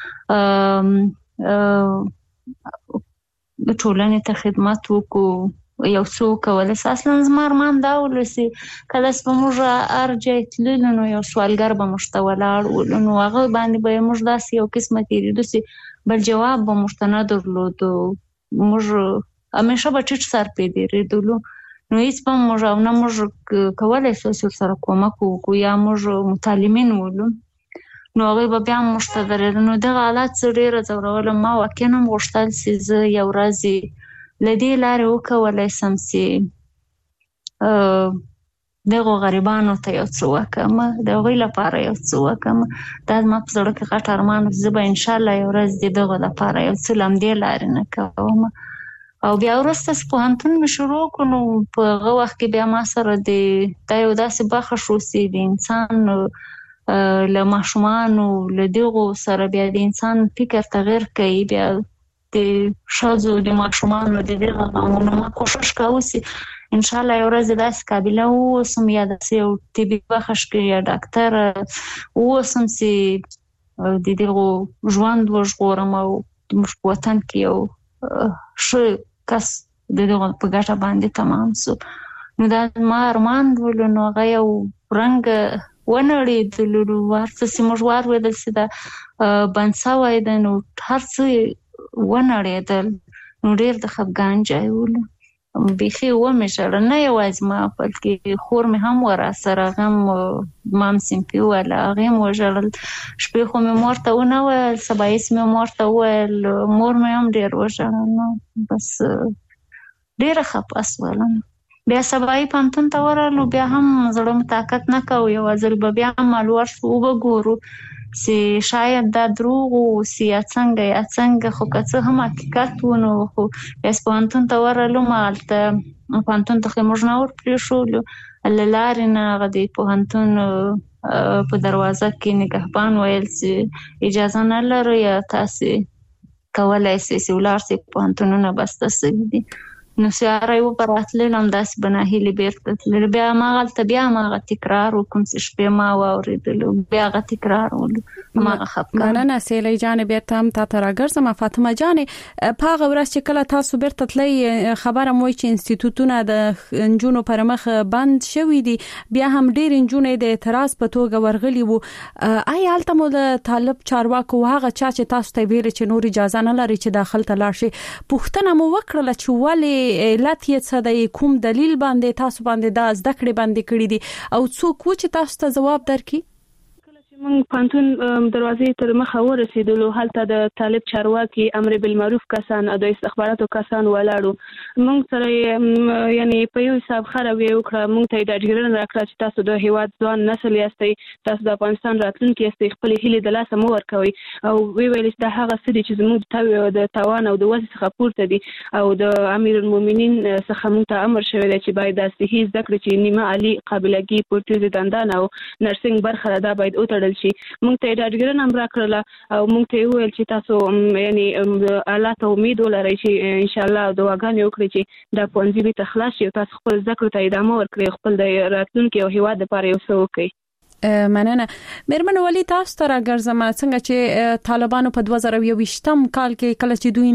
ټولنې ته خدمت وکړو، یو څه وکولی شو. اصلا زما ارمان دا ولو چې کله چې به موږ هر ځای تللو نو یو سوالګر به موږ ته ولاړ ولو، نو هغه باندې به موږ داسې یو قسمه تېرېدو چې بل جواب به موږ ته نه درلودو، موږ همیشه به ټیټ سر پې تېرېدلو، نو هېڅ به موږ او نه موږ کولی شو چې ورسره کومک وکړو یا موږ متعلمین ولو، نو هغوی به بیا هم موږ ته درېدل. نو دغه حالات څه ډېره ځورولم. ما واقعا هم غوښتل چې زه یو ورځ له دې لارې وکولی شم چې دغو غریبانو ته یو څه وکړم، د هغوی لپاره یو څه وکړم. دا زما په زړه کې غټ ارمان و چې زه به انشاءالله یو ورځ د دغو لپاره یو څه له همدې لارې نه کوم. او بیا وروسته چې پوهنتون مې شروع کړو نو په هغه وخت کې بیا ما سره د دا یو داسې برخه شو چې د انسان له ماشومانو له دغو سره بیا د انسان فکر تغیر کوي. بیا د ښځو د ماشومانو د دغه غمونو ما کوشش کوو چې انشاءالله یو ورځ داسې قابله واوسم یا داسې یو طبي بخش کې یا ډاکټر واوسم چې د دغو ژوند وژغورم او زموږ په وطن کې یو ښه کس د دغو په ګټه باندې تمام شو. نو دا زما ارمان ولو، نو هغه یو رنګه ونړېدلو، هر څه چې موږ واورېدل چې دا بند شوی دی نو هر څه ونړېدل، نو ډېر د خفګان ځای ولو. بیخي ومې ژړل، نه یوازې ما بلکې خور مې هم وه راسره، هغه هم ما هم سیمپي وویله، هغې هم وژړل. شپې خو مې مور ته ونه ویل، سبایس مې مور ته وویل، مور مې هم ډېر وژړل. نو بس ډېره خفه شولم. بیا سبایي پوهنتون ته ورغلو، بیا هم زړه مې طاقت نه کوو، یو ځل به بیا هم مالور شو وبګورو چې شاید دا دروغ و چې یا څنګه یا څنګه، خو که څه هم حقیقت و نو خو بیا پوهنتون ته ورغلو. هلته پوهنتون ته خو موږ نه ورپرېښولو، له لارې نه هغه د پوهنتون په دروازه کې نګهبان ویل چې اجازه نه لرو یا تاسې کولی شئ چې ولاړ شئ، پوهنتونونه بسته شوي دي. نو سیاره یو پر راتلل همداسې به ناهیلې بېرته تلل. بیا هماغلته بیا هماغه تکرار وکړم چې شپې ما واورېدلو، بیا هغه تکرار ولو، هماغه خفګان. مننه سیلۍ جانې، بېرته هم تا ته راګرځم. فاطمه جانې، په هغه ورځ چې کله تاسو بېرته تلئ خبره مو وایي چې انسټیټوټونه د نجونو پر مخ بند شوي دي، بیا هم ډېر نجونې د اعتراض په توګه ورغلي وو. آیا هلته مو د طالب چارواکو هغه چا چې تاسو ته ویل چې نور اجازه نه لري چې داخل ته لاړ شي پوښتنه مو وکړله چې ولې علت یې څه دی، کوم دلیل باندې تاسو باندې دا زده کړې باندې کړې دي او څوک و چې تاسو ته ځواب درکړي؟ موږ پوهنتون دروازې تر مخه ورسېدلو، هلته د طالب چارواکي امر بالمعروف کسان او د استخباراتو کسان ولاړو. موږ سره یعنی په یو حساب خرابې وکړه، موږ ته ډاډګیرنه راکړه چې تاسو د هیواد ځوان نسل یاستئ، تاسو د افغانستان راتلونکي یاستئ، خپلې هیلې د لاسه مه ورکوئ. او وی ویل چې دا هغه څه دي چې زموږ د توان او د وس څخه پورته دي، او د امیر المؤمنین څخه موږ ته امر شوی دی چې باید د صحي زده کړې چې نیمه عالي قابلګي پورتیز دندان او نرسنګ برخه دا باید وتړل شي. موږ ته ډاډګیرنه هم راکړله او موږ ته وویل چې تاسو یعنی الله ته امید ولرئ چې انشاءالله دعاګانې وکړئ چې دا ښوونځي بېرته خلاص شي او تاسو خپل زده کړو ته ادامه ورکړئ، خپل د راتلونکي او هېواد لپاره یو څه وکړئ. مننه. مېرمن ولی تاسو ته راګرځم څنګه چې طالبانو په دوه زره یوویشتم کال کې کله چې دوی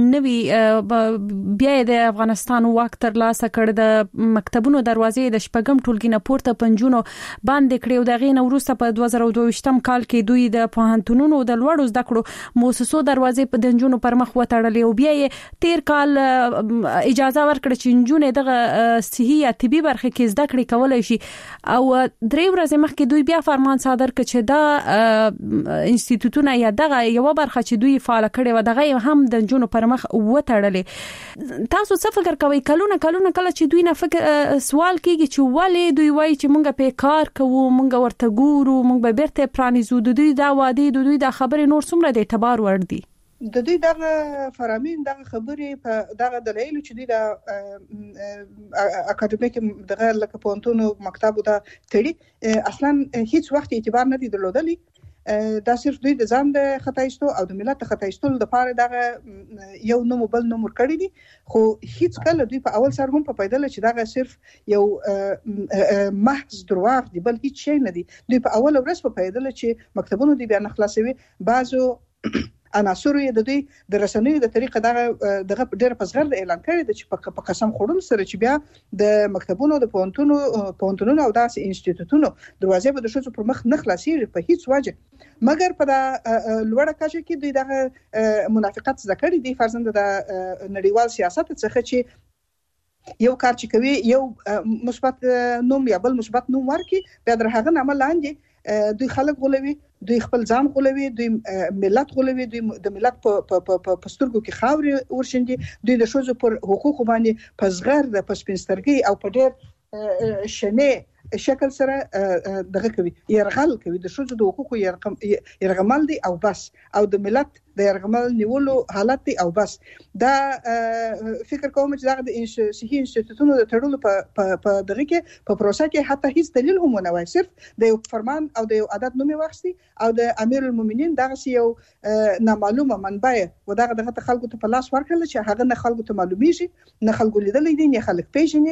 نوي بیا د افغانستان واک تر لاسه کړ د مکتبونو دروازې د شپږم ټولګي نه پورته پنځونو باندې کړې او دغه نو وروسته په دوه زره دوه کال کې دوی د پوهنتونونو د لوړو زده کړو مؤسسو دروازې په دنجونو پر مخ وتړلې او بیا یې تیر کال اجازه ورکړه چې نجونې دغه صحي یا طبي برخه کې زده کړې کولای شي او درې ورځې مخکې دوی بیا فرمان صادر کړ چې دا انسټیټیوټونه یا دغه یو برخه چې دوی فعال کړي و دغه هم د جنونو پر مخ وټړلې. تاسو څه فکر کوئ کلونه کلونه کله چې دوی نه فکر سوال کیږي چې ولې دوی وایي چې مونږ په کار کوو مونږ ورته ګورو مونږ به بیرته پرانیزو د دوی دا وادي د دوی دا خبرې نور څومره د اعتبار وړ دي؟ د دوی دغه فرامین دغه خبرې په دغه دلایل چې دوی د اکاډمیک دغه لکه پونتونو مکتب دا تړي اصلا هیڅ وخت اعتبار نه دی درلودلی. دا صرف دوی د ځان د خطایستو او د ملت خطایستو لپاره دغه یو نوم بل نوم ورکړی دي خو هیڅ کله دوی په اول سر هم په پیدل چې دغه صرف یو محض دروغ دی بل هیڅ شی نه دی. دوی په اول ورځ په پیدل چې مکتبونو دی بیان خلاصوي بعضو عناصر یې د دوی د رسنیو د طریقه دغه دغه ډېر پسغر د اعلان کړی د چې په قسم خوړل سره چې بیا د مکتبونو د پونتونو پونتونو او داسې انسټیټیوټونو دروازې به د شوڅو پر مخ نه خلاصيږي په هیڅ وجه مګر په دا لوړه کچه کې دوی دغه منافقت ذکر دي فرضاً د نړیوال سیاست څخه چې یو کار چې کوي یو مثبت نوم یا بل مثبت نوم ورکي بیا در هغه نامه لاندې دوی خلک غولوي دوی خپل ځان غولوي دوی ملت غولوي دوی د ملت په په سترګو کې خاوري ورشندي دوی د شوزو پر حقوق باندې پسغر د پسپینسترګي او په ډېر شنه شکل سره دغه کوي يرغل کوي د شوزو د حقوق يرغمل دي او بس او د ملت د يرغمل نیولو حالت دی او بس دا فکر کوم چې دا د صحي انسټیټیوټونو د تړلو په په دغه کې په پروسه کې حتی هیڅ دلیل هم نه وای صرف د یو فرمان او د یو عدد نومي واخستي او د امیر المؤمنین دغه یو نامعلومه منبع و دغه دغه خلکو ته په لاس ورکړل چې هغه نه خلکو ته معلومیږي نه خلکو لیدلې دي نه خلک پیژني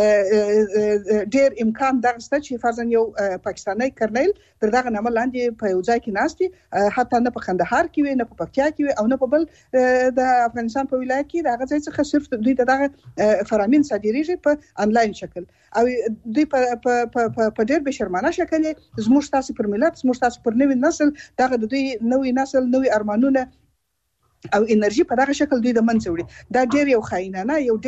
ډیر امکان دغه ست چې فرضاً یو پاکستاني کرنیل تر دغه نامه لاندې په یو ځای کې ناشتي حتی نه په خندهار کې وي نه په کې او نه په بل د افغانستان په ولایت کې دغه ځای څخه صرف دوی دغه فرامین صادریږي په انلاین شکل او دوی په په په ډېر بشرمانه شکل زموږ تاسو پر ملت زموږ تاسو پر نوې نسل دغه د دوی نوې نسل نوې ارمانونه او انرژي په دغه شکل دوی د منځ وړي دا ډېر یو خاینانه یو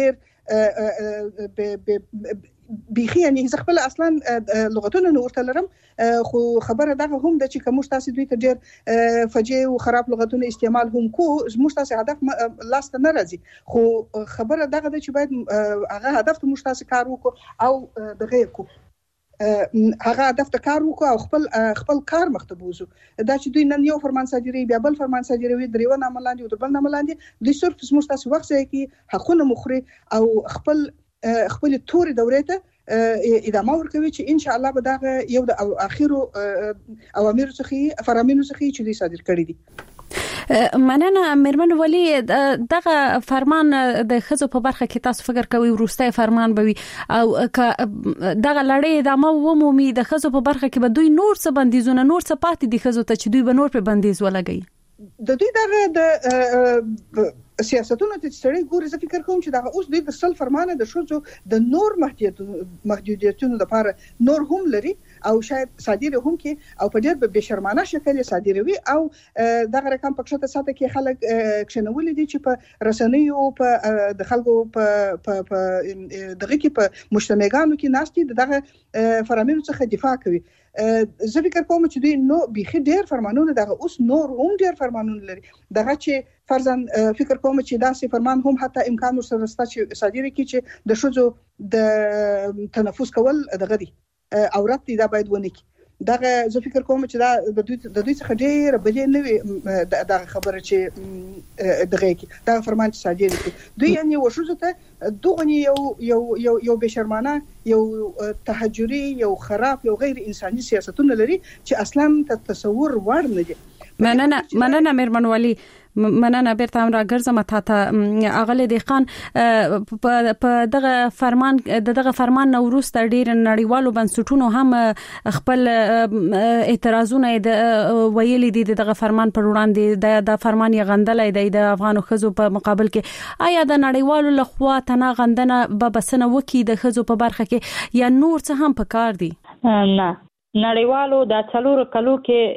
ډېر بيخي يعني زه خپل اصلا لغتونه نو ورته لرم خو خبره دغه هم د چې کوم تاسو دوی ته ډېر فجیع او خراب لغتونه استعمال هم کو زموږ تاسو هدف لاس ته نه راځي خو خبره دغه د چې باید هغه هدف ته موږ تاسو کار وکړو او دغه کو هغه هدف ته کار وکړو او خپل خپل کار مختبوزو دا چې دوی نن یو فرمان صادري بیا بل فرمان صادروي دریو نامه لاندې او بل نامه لاندې دوی صرف زموږ تاسو وخت کې حقونه مخري او خپل خپل توري دورې ته ادامه ورکوي چې ان شاء الله به دا یو د اخیرو اوامر څخه فرامینو څخه چې دوی صادر کړی دي. مننه مېرمن ولی دغه فرمان د خزو په برخه کې تاسو فکر کوئ وروستي فرمان به وي او دغه لړۍ ادامه ومومي د خزو په برخه کې به دوی نور څه بندیزونه نور څه پاتې دي خزو ته چې دوی به نور په بندیز ولګي د دوی دغه د سیاستونو ته سړی ګوري زه فکر کوم چې دا اوس د سل فرمانه د شوزو د نور محدودیتونو لپاره نور هم لري او شاید صادر هم کې او په ډېر به شرمانه شکل صادروي او دغه رقم پکښه ته ساته کې خلک کښنول دي چې په رسنیو په د خلکو په دغه کې په مجتمعګانو کې ناشتي دغه فرامینو څخه دفاع کوي. زه فکر کوم چې دوی نو بيخي ډېر فرمانونه دغه اوس نور هم ډېر فرمانونه لري دغه چې فرضاً فکر کوم چې داسې فرمان هم حتی امکان ورسره ستا چې صادره کی چې د شوزو د تنفس کول دغه دي عورت دي دا باید ونه کی دغه زه فکر کوم چې دا د دوی د دوی څخه ډېر بلې نه وي دغه خبره چې دغه کی دا فرمان چې صادره کی دوی یعنی وشوزو ته دغه یو یو یو یو بشرمانه یو تهجری یو خراب یو غیر انساني سیاستونه لري چې اصلا تصور وړ نه دي مننه مننه مېرمن والي مننه بیرته هم راګرځم ته ته اغله دهقان په دغه فرمان دغه فرمان نو وروسته ډیر نړیوالو بنسټونو هم خپل اعتراضونه ویلي دي دغه فرمان پر وړاندې د فرمان یې غندلای دی د افغانو خزو په مقابل کې آیا د نړیوالو لخوا تنا غندنه به بسنه وکي د خزو په برخه کې یا نور څه هم پکار دي؟ نه، نړیوالو د څلورو کلو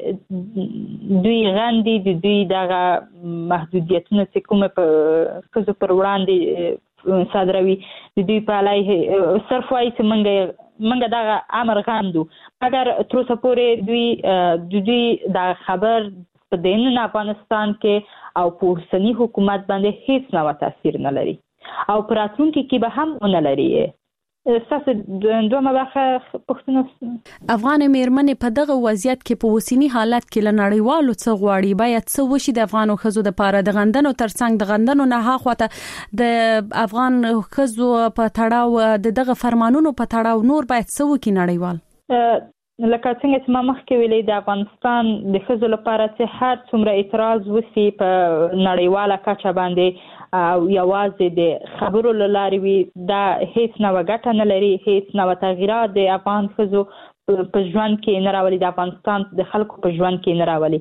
کې دوی غندي د دوی دغه محدودیتونه چې کومه په خزو پر وړاندې صادروي د دوی په علیه صرف وايي چې منګه منګه دغه امر غندو، مګر تر اوسه پورې دوی د دوی د خبر په دین افغانستان کې او په اوسنی حکومت باندې هیڅ نوع تاثیر نه لري او پر راتلونکي کې به هم نه لري. اساس دومره برخه پښتنو افغان میرمنې په دغه وضعیت کې په وسینی حالت کې لنړیوالو څه غواړي باید څه وشي د افغانو خزو د پاره د غندنو ترڅنګ د غندنو نه هاخواته د افغان خزو په تړاو دغه فرمانونو په تړاو نور باید څه وکړي نړیوال؟ لکه څنګه چې ما مخکې ویلې د افغانستان د خزو لپاره چې هر څومره اعتراض وسی په نړیواله کچه باندې او یوازې د خبرو لاري وي دا هیڅ نوع ګټه نه لري، هیڅ نوع تغیرات د افغان خزو په ژوند کې نه راولي، د افغانستان د خلکو په ژوند کې نه راولي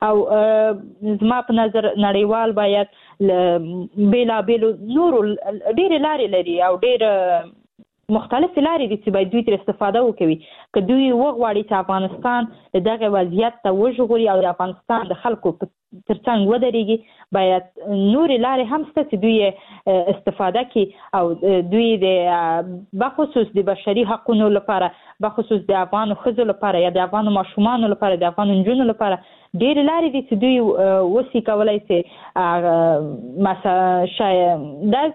او زما په نظر نړیوال باید بیلا بیلو نور ډېر لاري لري او ډېر مختلف لارې دي چې باید دوی تر استفاده وکوي که دوی وغواړي چې افغانستان دغه وضعیت ته وژغوري او د افغانستان د خلکو ترڅنګ ودرېږي باید نورې لارې هم شته چې دوی استفاده کړي او دوی د بخصوص د بشري حقونو لپاره بخصوص د افغانو ښځو لپاره یا د افغانو ماشومانو لپاره د افغانو نجونو لپاره ډېرې لارې دي چې دوی وسي کولی چې مثلا شاید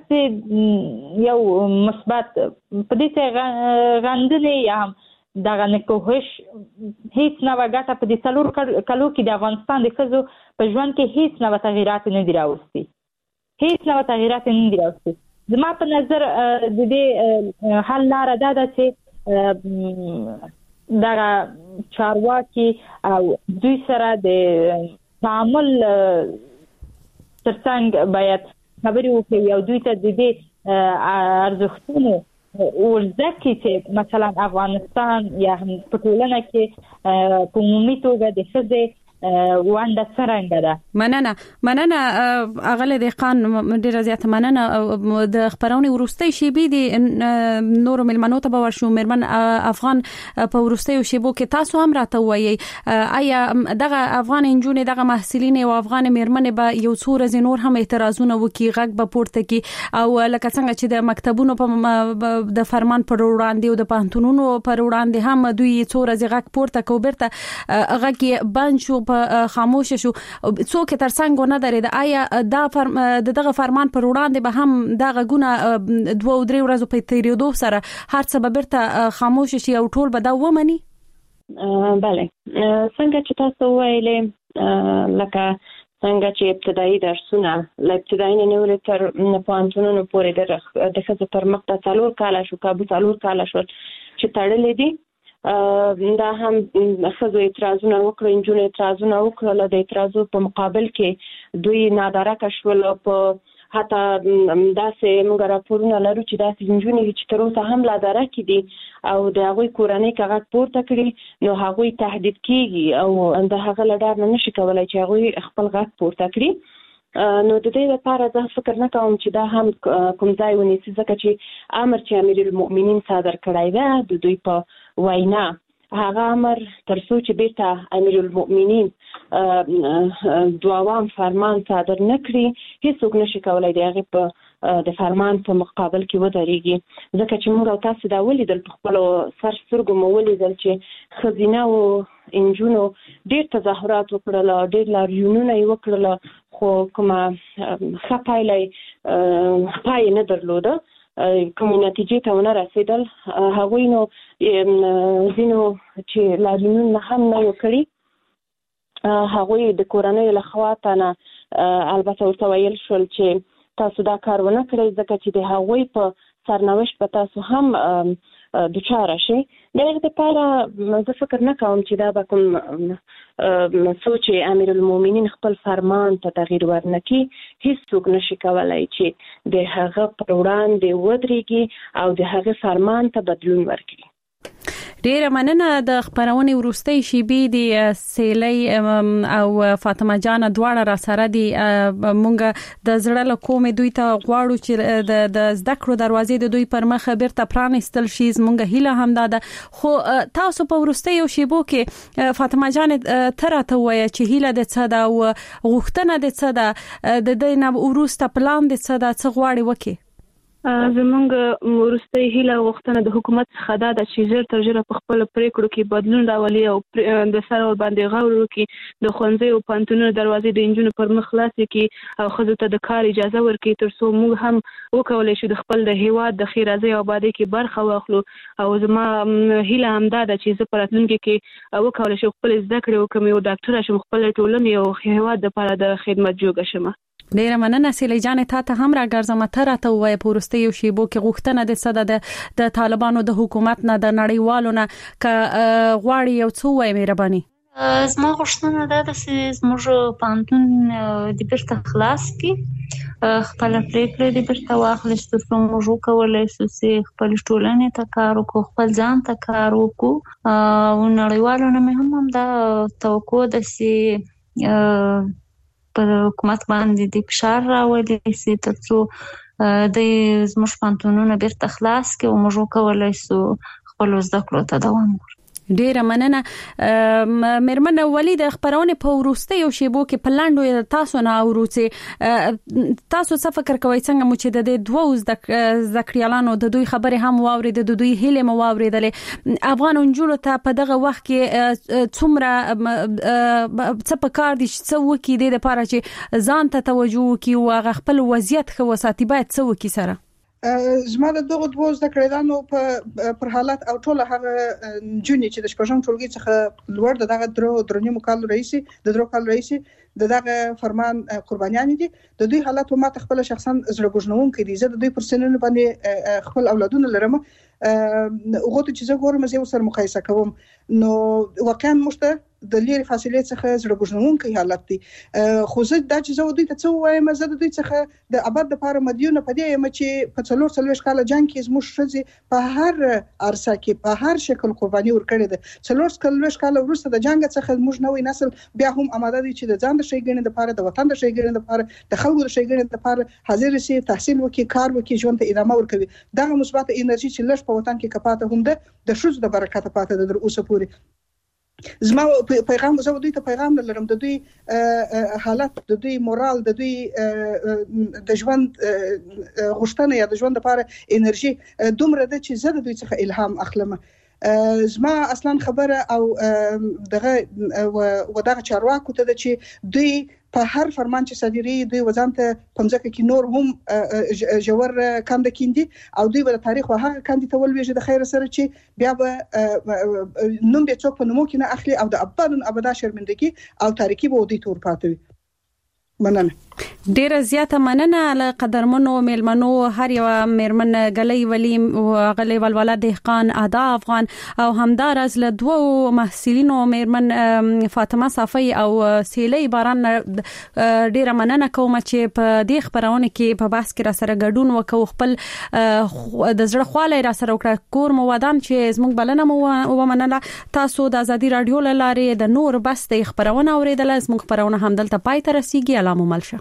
داسې یو مثبت په دې چې غندنې یا هم دغه نکوهش هیڅ نوع ګټه په دې څلور کلو کې د افغانستان د ښځو په ژوند کې هیڅ نوع تغیرات نه دي راوستي هیڅ نوع تغیرات نه دي راوستي. زما په نظر د دې حل لاره دا ده چې دغه چارواکي او دوی سره د تعامل ترڅنګ باید خبرې وکړي او دوی ته د دې ارزښتونو ورزده کړي چې مثلا افغانستان یا هم په ټولنه کې په عمومي توګه د ښځې ونده څرنګه ده. مننه مننه اغله دهقان ډیره زیاته مننه د خبرونې ورستۍ شیبې دي نور ملمنو ته باور شو مېرمن افغان په ورستۍ شیبو کې تاسو هم راته وایي آیا دغه افغان انجونې دغه محصلین او افغان مېرمنې به یو څو ورځې نور هم اعتراضونه وکړي غږ به پورته کړي او لکه څنګه چې د مکتبونو په د فرمان پر وړاندې او د پوهنتونونو پر وړاندې هم دوی څو ورځې غږ پورته کوي بیرته غږ بند شو خاموش شو څوک تر څنګه نه درید آیا دا فرم دغه فرمان پر وړاندې به هم دا غونه دوه او درې ورځې په تیریدو سره هر څه به بیرته خاموش شي او ټول به دا ومني؟ بله څنګه چې تاسو ویلې لکه څنګه چې ابتدایي درسونه له ابتدایي نه ورته تر پوهنتونونو پورې د ښځو پر مخ ته څلور کاله شو کابو څلور کاله شو چې تړلې دي دا هم ښځو اعتراضونه وکړل نجونې اعتراضونه وکړل د اعتراضو په مقابل کې دوی نادرکه شول په حتی داسې موږ راپورونه لرو چې داسې نجونې چې تر اوسه هم لادرکې دي او د هغوی کورنۍ که غږ پورته کړي نو هغوی تهدید کېږي او د هغه له ډار نه نشي کولی چې هغوی خپل غږ پورته کړي نو د دې لپاره زه فکر نه کوم چې دا هم کوم ځای ونیسي ځکه چې امر چې امیر المؤمنین صادر کړی ده د دوی په وینا هغه امر تر څو چې بیرته امیر المؤمنین دوام فرمان صادر نه کړي هیڅوک نشي کولی د هغې په د فرمان په مقابل کې ودرېږي ځکه چې موږ او تاسو دا ولیدل په خپلو سر سترګو مو ولیدل چې ښځینه او انجونو ډېر تظاهرات وکړل ډېر لاریونونه یې وکړل خو کومه ښه پایله یې پای نه درلوده کومې نتیجې ته ونه رسېدل هغوی نو ځینو چې لاریونونه هم نه یو کړي هغوی د کورنیو له خوا ته نه البته ورته ویل شول چې تاسو دا کار ونه کړئ ځکه چې د هغوی په سرنوشت به تاسو هم دچاره شئ دغه لپاره زه فکر نه کوم چې دا به کوم سوچ امیر المؤمنین خپل فرمان ته تغییر ورنکړي. هیڅوک نشي کولای چې د هغه پر وړاندې ودرېږي او د هغه فرمان ته بدلون ورکړي. ډیره مننه. د خبرونې ورستۍ شیبې د سیلۍ او فاطمه جان دواړه را سره دي. مونږ د زړه له کومې دوی ته غواړو چې د د زده کړو دروازې د دوی پر مخ بیرته پرانستل شي. مونږ هیله همدا ده. خو تاسو په ورستۍ او شیبو کې فاطمه جان تر ته وایي چې هیله د څه ده او غوښتنه د څه ده، د دې نه ورسته پلان د څه ده، څه غواړي وکي؟ زمونږ ورستۍ هیله غوښتنه د حکومت څخه دا ده چې ژر تر ژره په خپل پریکړو کې بدلون راولي او د سر ور باندې غور وکړي، د ښوونځي او پوهنتونونو دروازې د انجونو پر مخ خلاصې کړي او ښځو ته د کار اجازه ورکړي، تر څو موږ هم وکولای شو د خپل د هیواد د ښېرازۍ او آبادۍ کې برخه واخلو. او زما هیله همدا ده چې زه په راتلونکي کې وکولای شم خپل زده کړې وکړم او ډاکټره شم، خپل ټولنې او هیواد لپاره د خدمت جوګه شم. ډیره مننه سیلۍ جان. ته ته هم راګرځم ته راته وای په ورستۍ شیبو کې غوښتنه د صد د د طالبانو د حکومت نه د نړیوالو نه ک غواړي یو څو وای مهرباني. زما غوښتنه ده چې زموږ پانتون د بیرته خلاص کی خپل پریکړې د بیرته واخلي، چې څو موږ وکولای شو چې خپل ټولنې ته کار وکړو، خپل ځان ته کار وکړو. او نړیوالو نه هم هم دا توقع ده چې پر حکومت باندې د فشار راولي چې تر څو د زموږ پوهنتونونه بیرته خلاص کړي او موږ وکولای شو خپل زده کړو ته دوام ورکړو. ډیره مننه. مېرمن ولي د خبرونه په ورستۍ او شیبو کې پلاندو تاسو نه اوروڅي، تاسو څه فکر کوئ څنګه مو چې د دوه ذکریالانو د دوی خبره هم واورید، د دوی هیله مو واوریدلې، افغان انجونو ته په دغه وخت کې څومره څه پکار دي چې وکي د لپاره چې ځان ته توجه وکي او هغه خپل وضعیت خو ساتي باید څه وکي سره؟ زما د دغه دوه زده کړیدانو په پر حالت او ټول هغه جونی چې د شپږم ټولګي څخه لوړ دغه درو درنیمو کال رئیسي د درو کال رئیسي دغه فرمان قربانیان دي، د دوی حالت ما خپل شخصا زړه بوجنونکې دي. زه د دوی پر سنونو باندې خپل اولادونه لرم، وګورئ چې زه ګورم زه سره مقایسه کوم، نو واقعا مشته د لري فاصله څخه زړه بوجنونکې حالت دي. خو زه دا چې زه دوی ته څه وایم، زه د دوی څخه د ابد لپاره مدیونه پدې یم چې په څلور څلور کال جنگ کې زموږ شځې په هر عرصه کې په هر شکل قرباني ورکړي ده. څلور څلور کال وروسته د جنگ څخه زموږ نوې نسل بیا هم آماده دي چې د ځان د شیګنې لپاره، د وطن د شیګنې لپاره، د خلکو د شیګنې لپاره حاضر شي، تحصیل وکړي، کار وکړي، ژوند ته ادامه ورکوي. دغه مثبت انرژي چې لږ په وطن کې کپاته هم ده د شوز د برکت پاته ده در اوسه پورې. زما پیغام زه دوی ته پیغام لرم، د دوی حالت، د دوی مورال، د دوی د ژوند غوښتنه یا د ژوند لپاره انرژي دومره ده چې زه د دوی څخه الهام اخلم. زما اصلا خبره او دغه و دغه چارواکو ته ده چې دوی په هر فرمان چې صادري دوی وزن ته پمځکه کې نور هم جوړ کاند کیندي او دوی به تاریخ او هغه کاندي ته ولويږي د خیر سره چې بیا به نوم به څوک په نومو کې نه اخلي او د ابدن ابدا شرمندگی او تاریخي به ودی تور پاتوي. مننه. ډیره زیاته مننه له قدرمنو میلمنو، هر یو میرمن غلې ولی او غلې ولوله دهقان ادا افغان او همدار از له دوه محصلینو میرمن فاطمه صافی او سیلۍ باران ډیره مننه کوم چې په دې خبرونه کې په بحث کې را سره ګډون وکاو، خپل د زړه خواله را سره وکړه. کور مو ودان چې زموږ بلنه مو ومنله. تاسو د ازادي رادیو لاره د نور بس د خبرونه اوریدل، زموږ خبرونه هم دلته پای ته رسیدي. الله مو ملشه.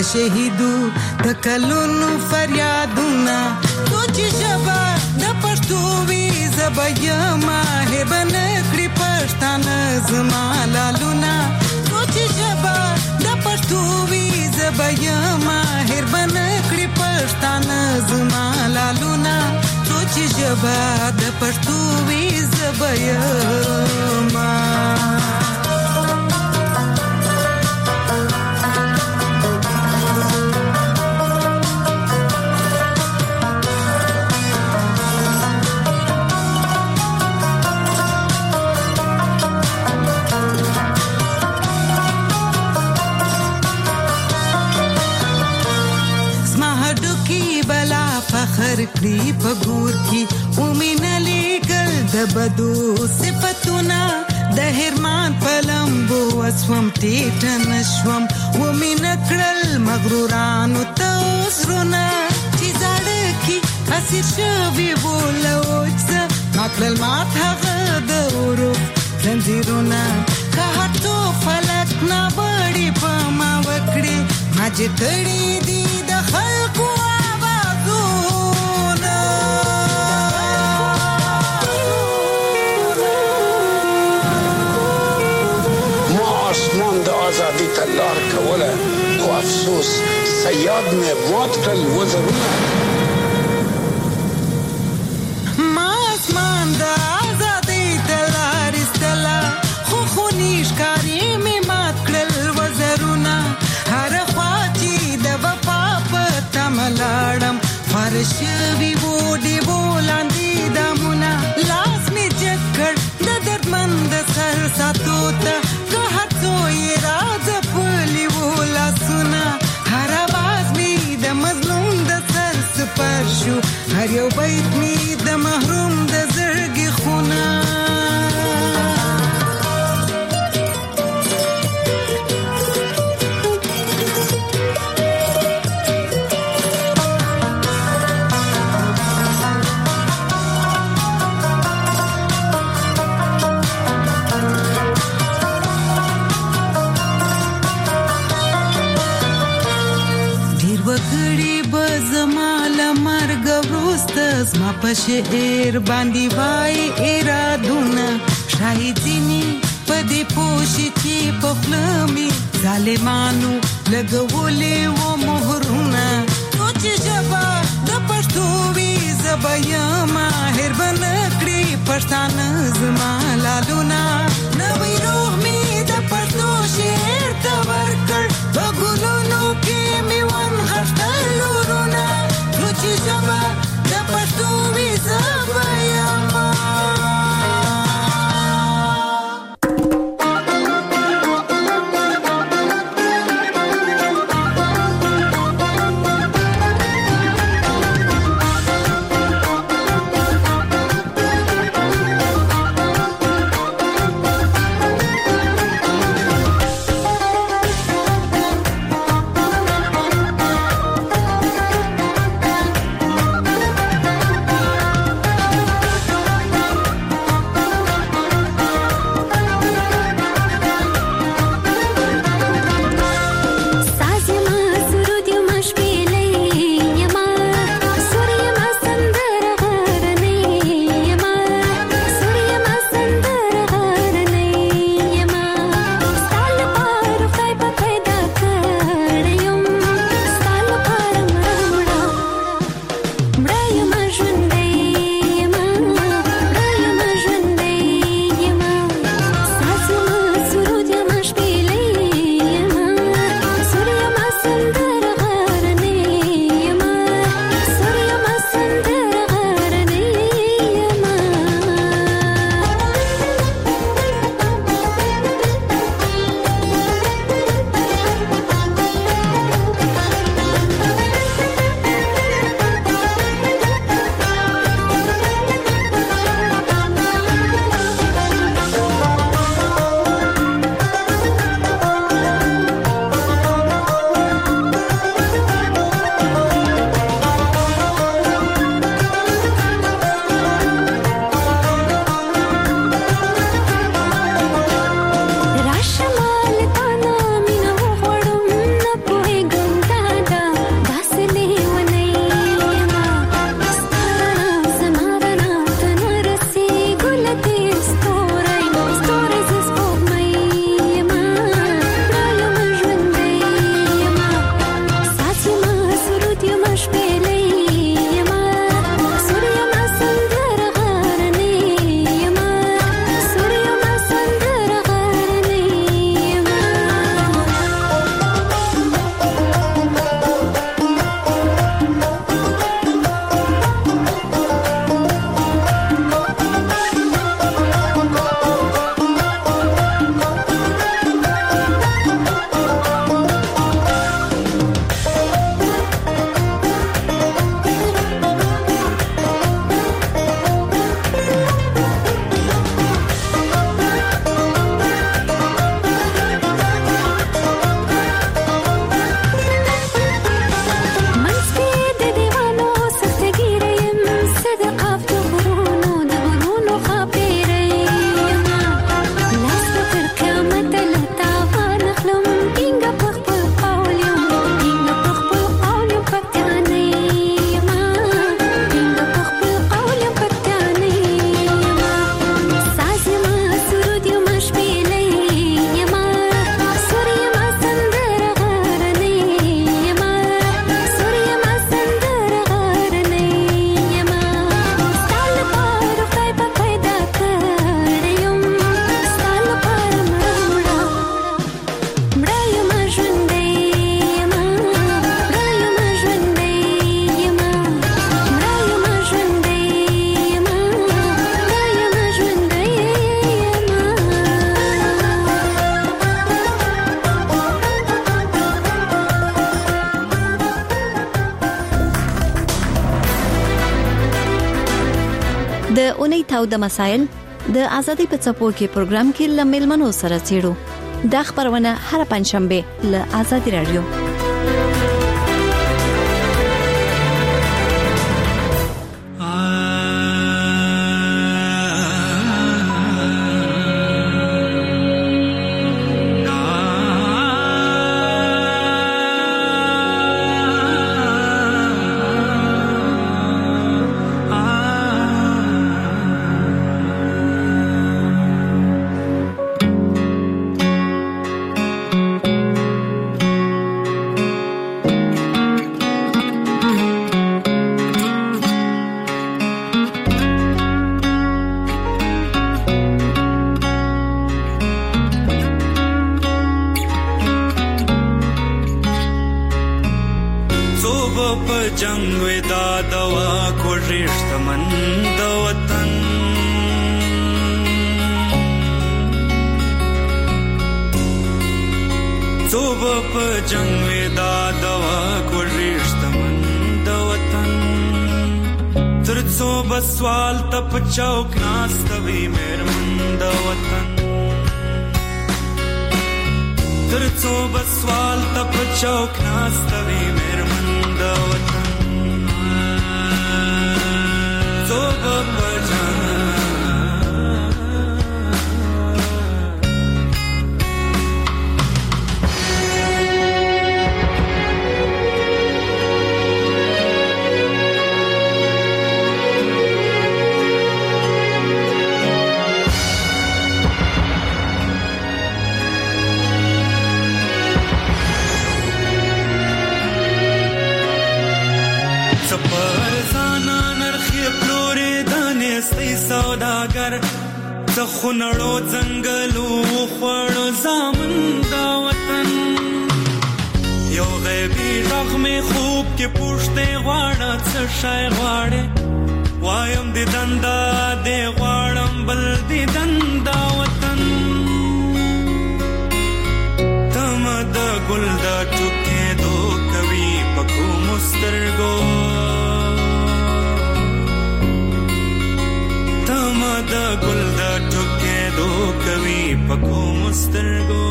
د شهیدو د کلونو فریادونه سوچ ژبه د پښتو وی زبیا ماهر بنکړي پښتانه زما لالونه سوچ ژبه د پښتو وی زبیا ماهر بنکړي پښتانه زما لالونه سوچ ژبه د پښتو وی زبیا ما فخر کړی په ګور کې ومنه لګل د بدو صفاتونه د هرمان پلمبو وسوم ټیټ نشوم ومنه کړل مغرورانو ته وسرونه چې زړه کې اسیر شوی بولوځ ماکل مات هغه د ورو زنجیرونه که هټو فلک نه وړي په ما وکړي ما چې کړی دي د خلکو آزادی تلار کوله او افسوس سیاد میں موت کل وہ ضرور ما اسمان دا آزادی تلار استلا خو خونیش کاری می مات کل و ضرونا هر خواچی دا وفا پتا ملارم فرشوی بودی بولاندی دامونا لاس می جکر دا دردمند سر ساتو تا توی راز پلی ولا سنا هر आवाज می د مظلوم د سر سپر شو هر یو بیت می د محروم د زړګي خونه زما په شعر باندې وای ارادونه شاهدینی په دې پوښی چې په خلمي ظالمانو لګولې و مهرونه سوچ ژبه د پښتو وی زبیا ماهر بنکړي پښتانه زما لالونه نوې روح می د پښتو شعر ته ورکړ په ګلونو کې می ون غښتل ورونه سوچ ژبه پښتو وی زبیا ما د اونۍ تاو د مسائل د ازادي په څپو کې پروګرام کې لمل منو سره چیرو د خبرونه هر پنځشنبه له ازادي رادیو. चौक नास्तवी मेरमंद वतन तुरचो बसवाल तप चौक नास्तवी मेरमंद वतन तो बपजन सौदागर څخونړو ځنګلو خوړو زامن دا وطن یو غیبی رغم خوب کې پوښتې غواړه څه شای غواړې وایم دې دندا دې غواړم بل دې دندا وطن تم د ګل د ټوکې دو کوي پکو مسترګو د ګل د ټوکې دو کوي پکو مسترګو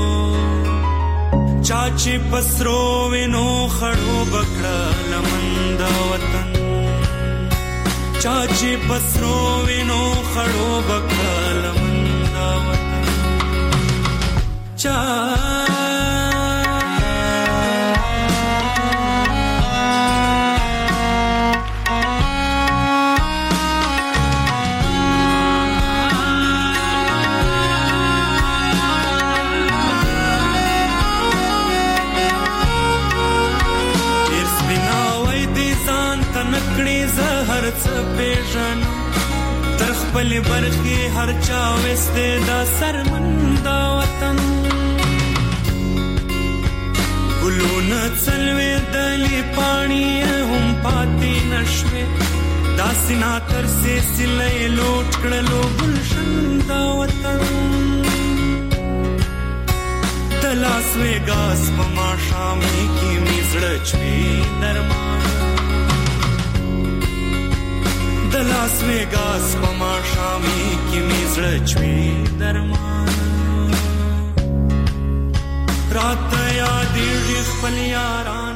چاچی پسرو وینو خړو بکړه لمند وطن چاچی پسرو وینو خړو بکړه لمند وطن چا پلی برخی هر چا وسته دا سرمند وطن ګلونه څلوي دلی پانی هم پاتې نشوي دا سینا تر سه سلې لوټ کړلو ګلشن دا وطن د لاس وګاس په ما شامې کې میزړه چوي درمان د لاس وګاس په ما شامې کې میزړه چوي درمان رات یاد دې خپل یاران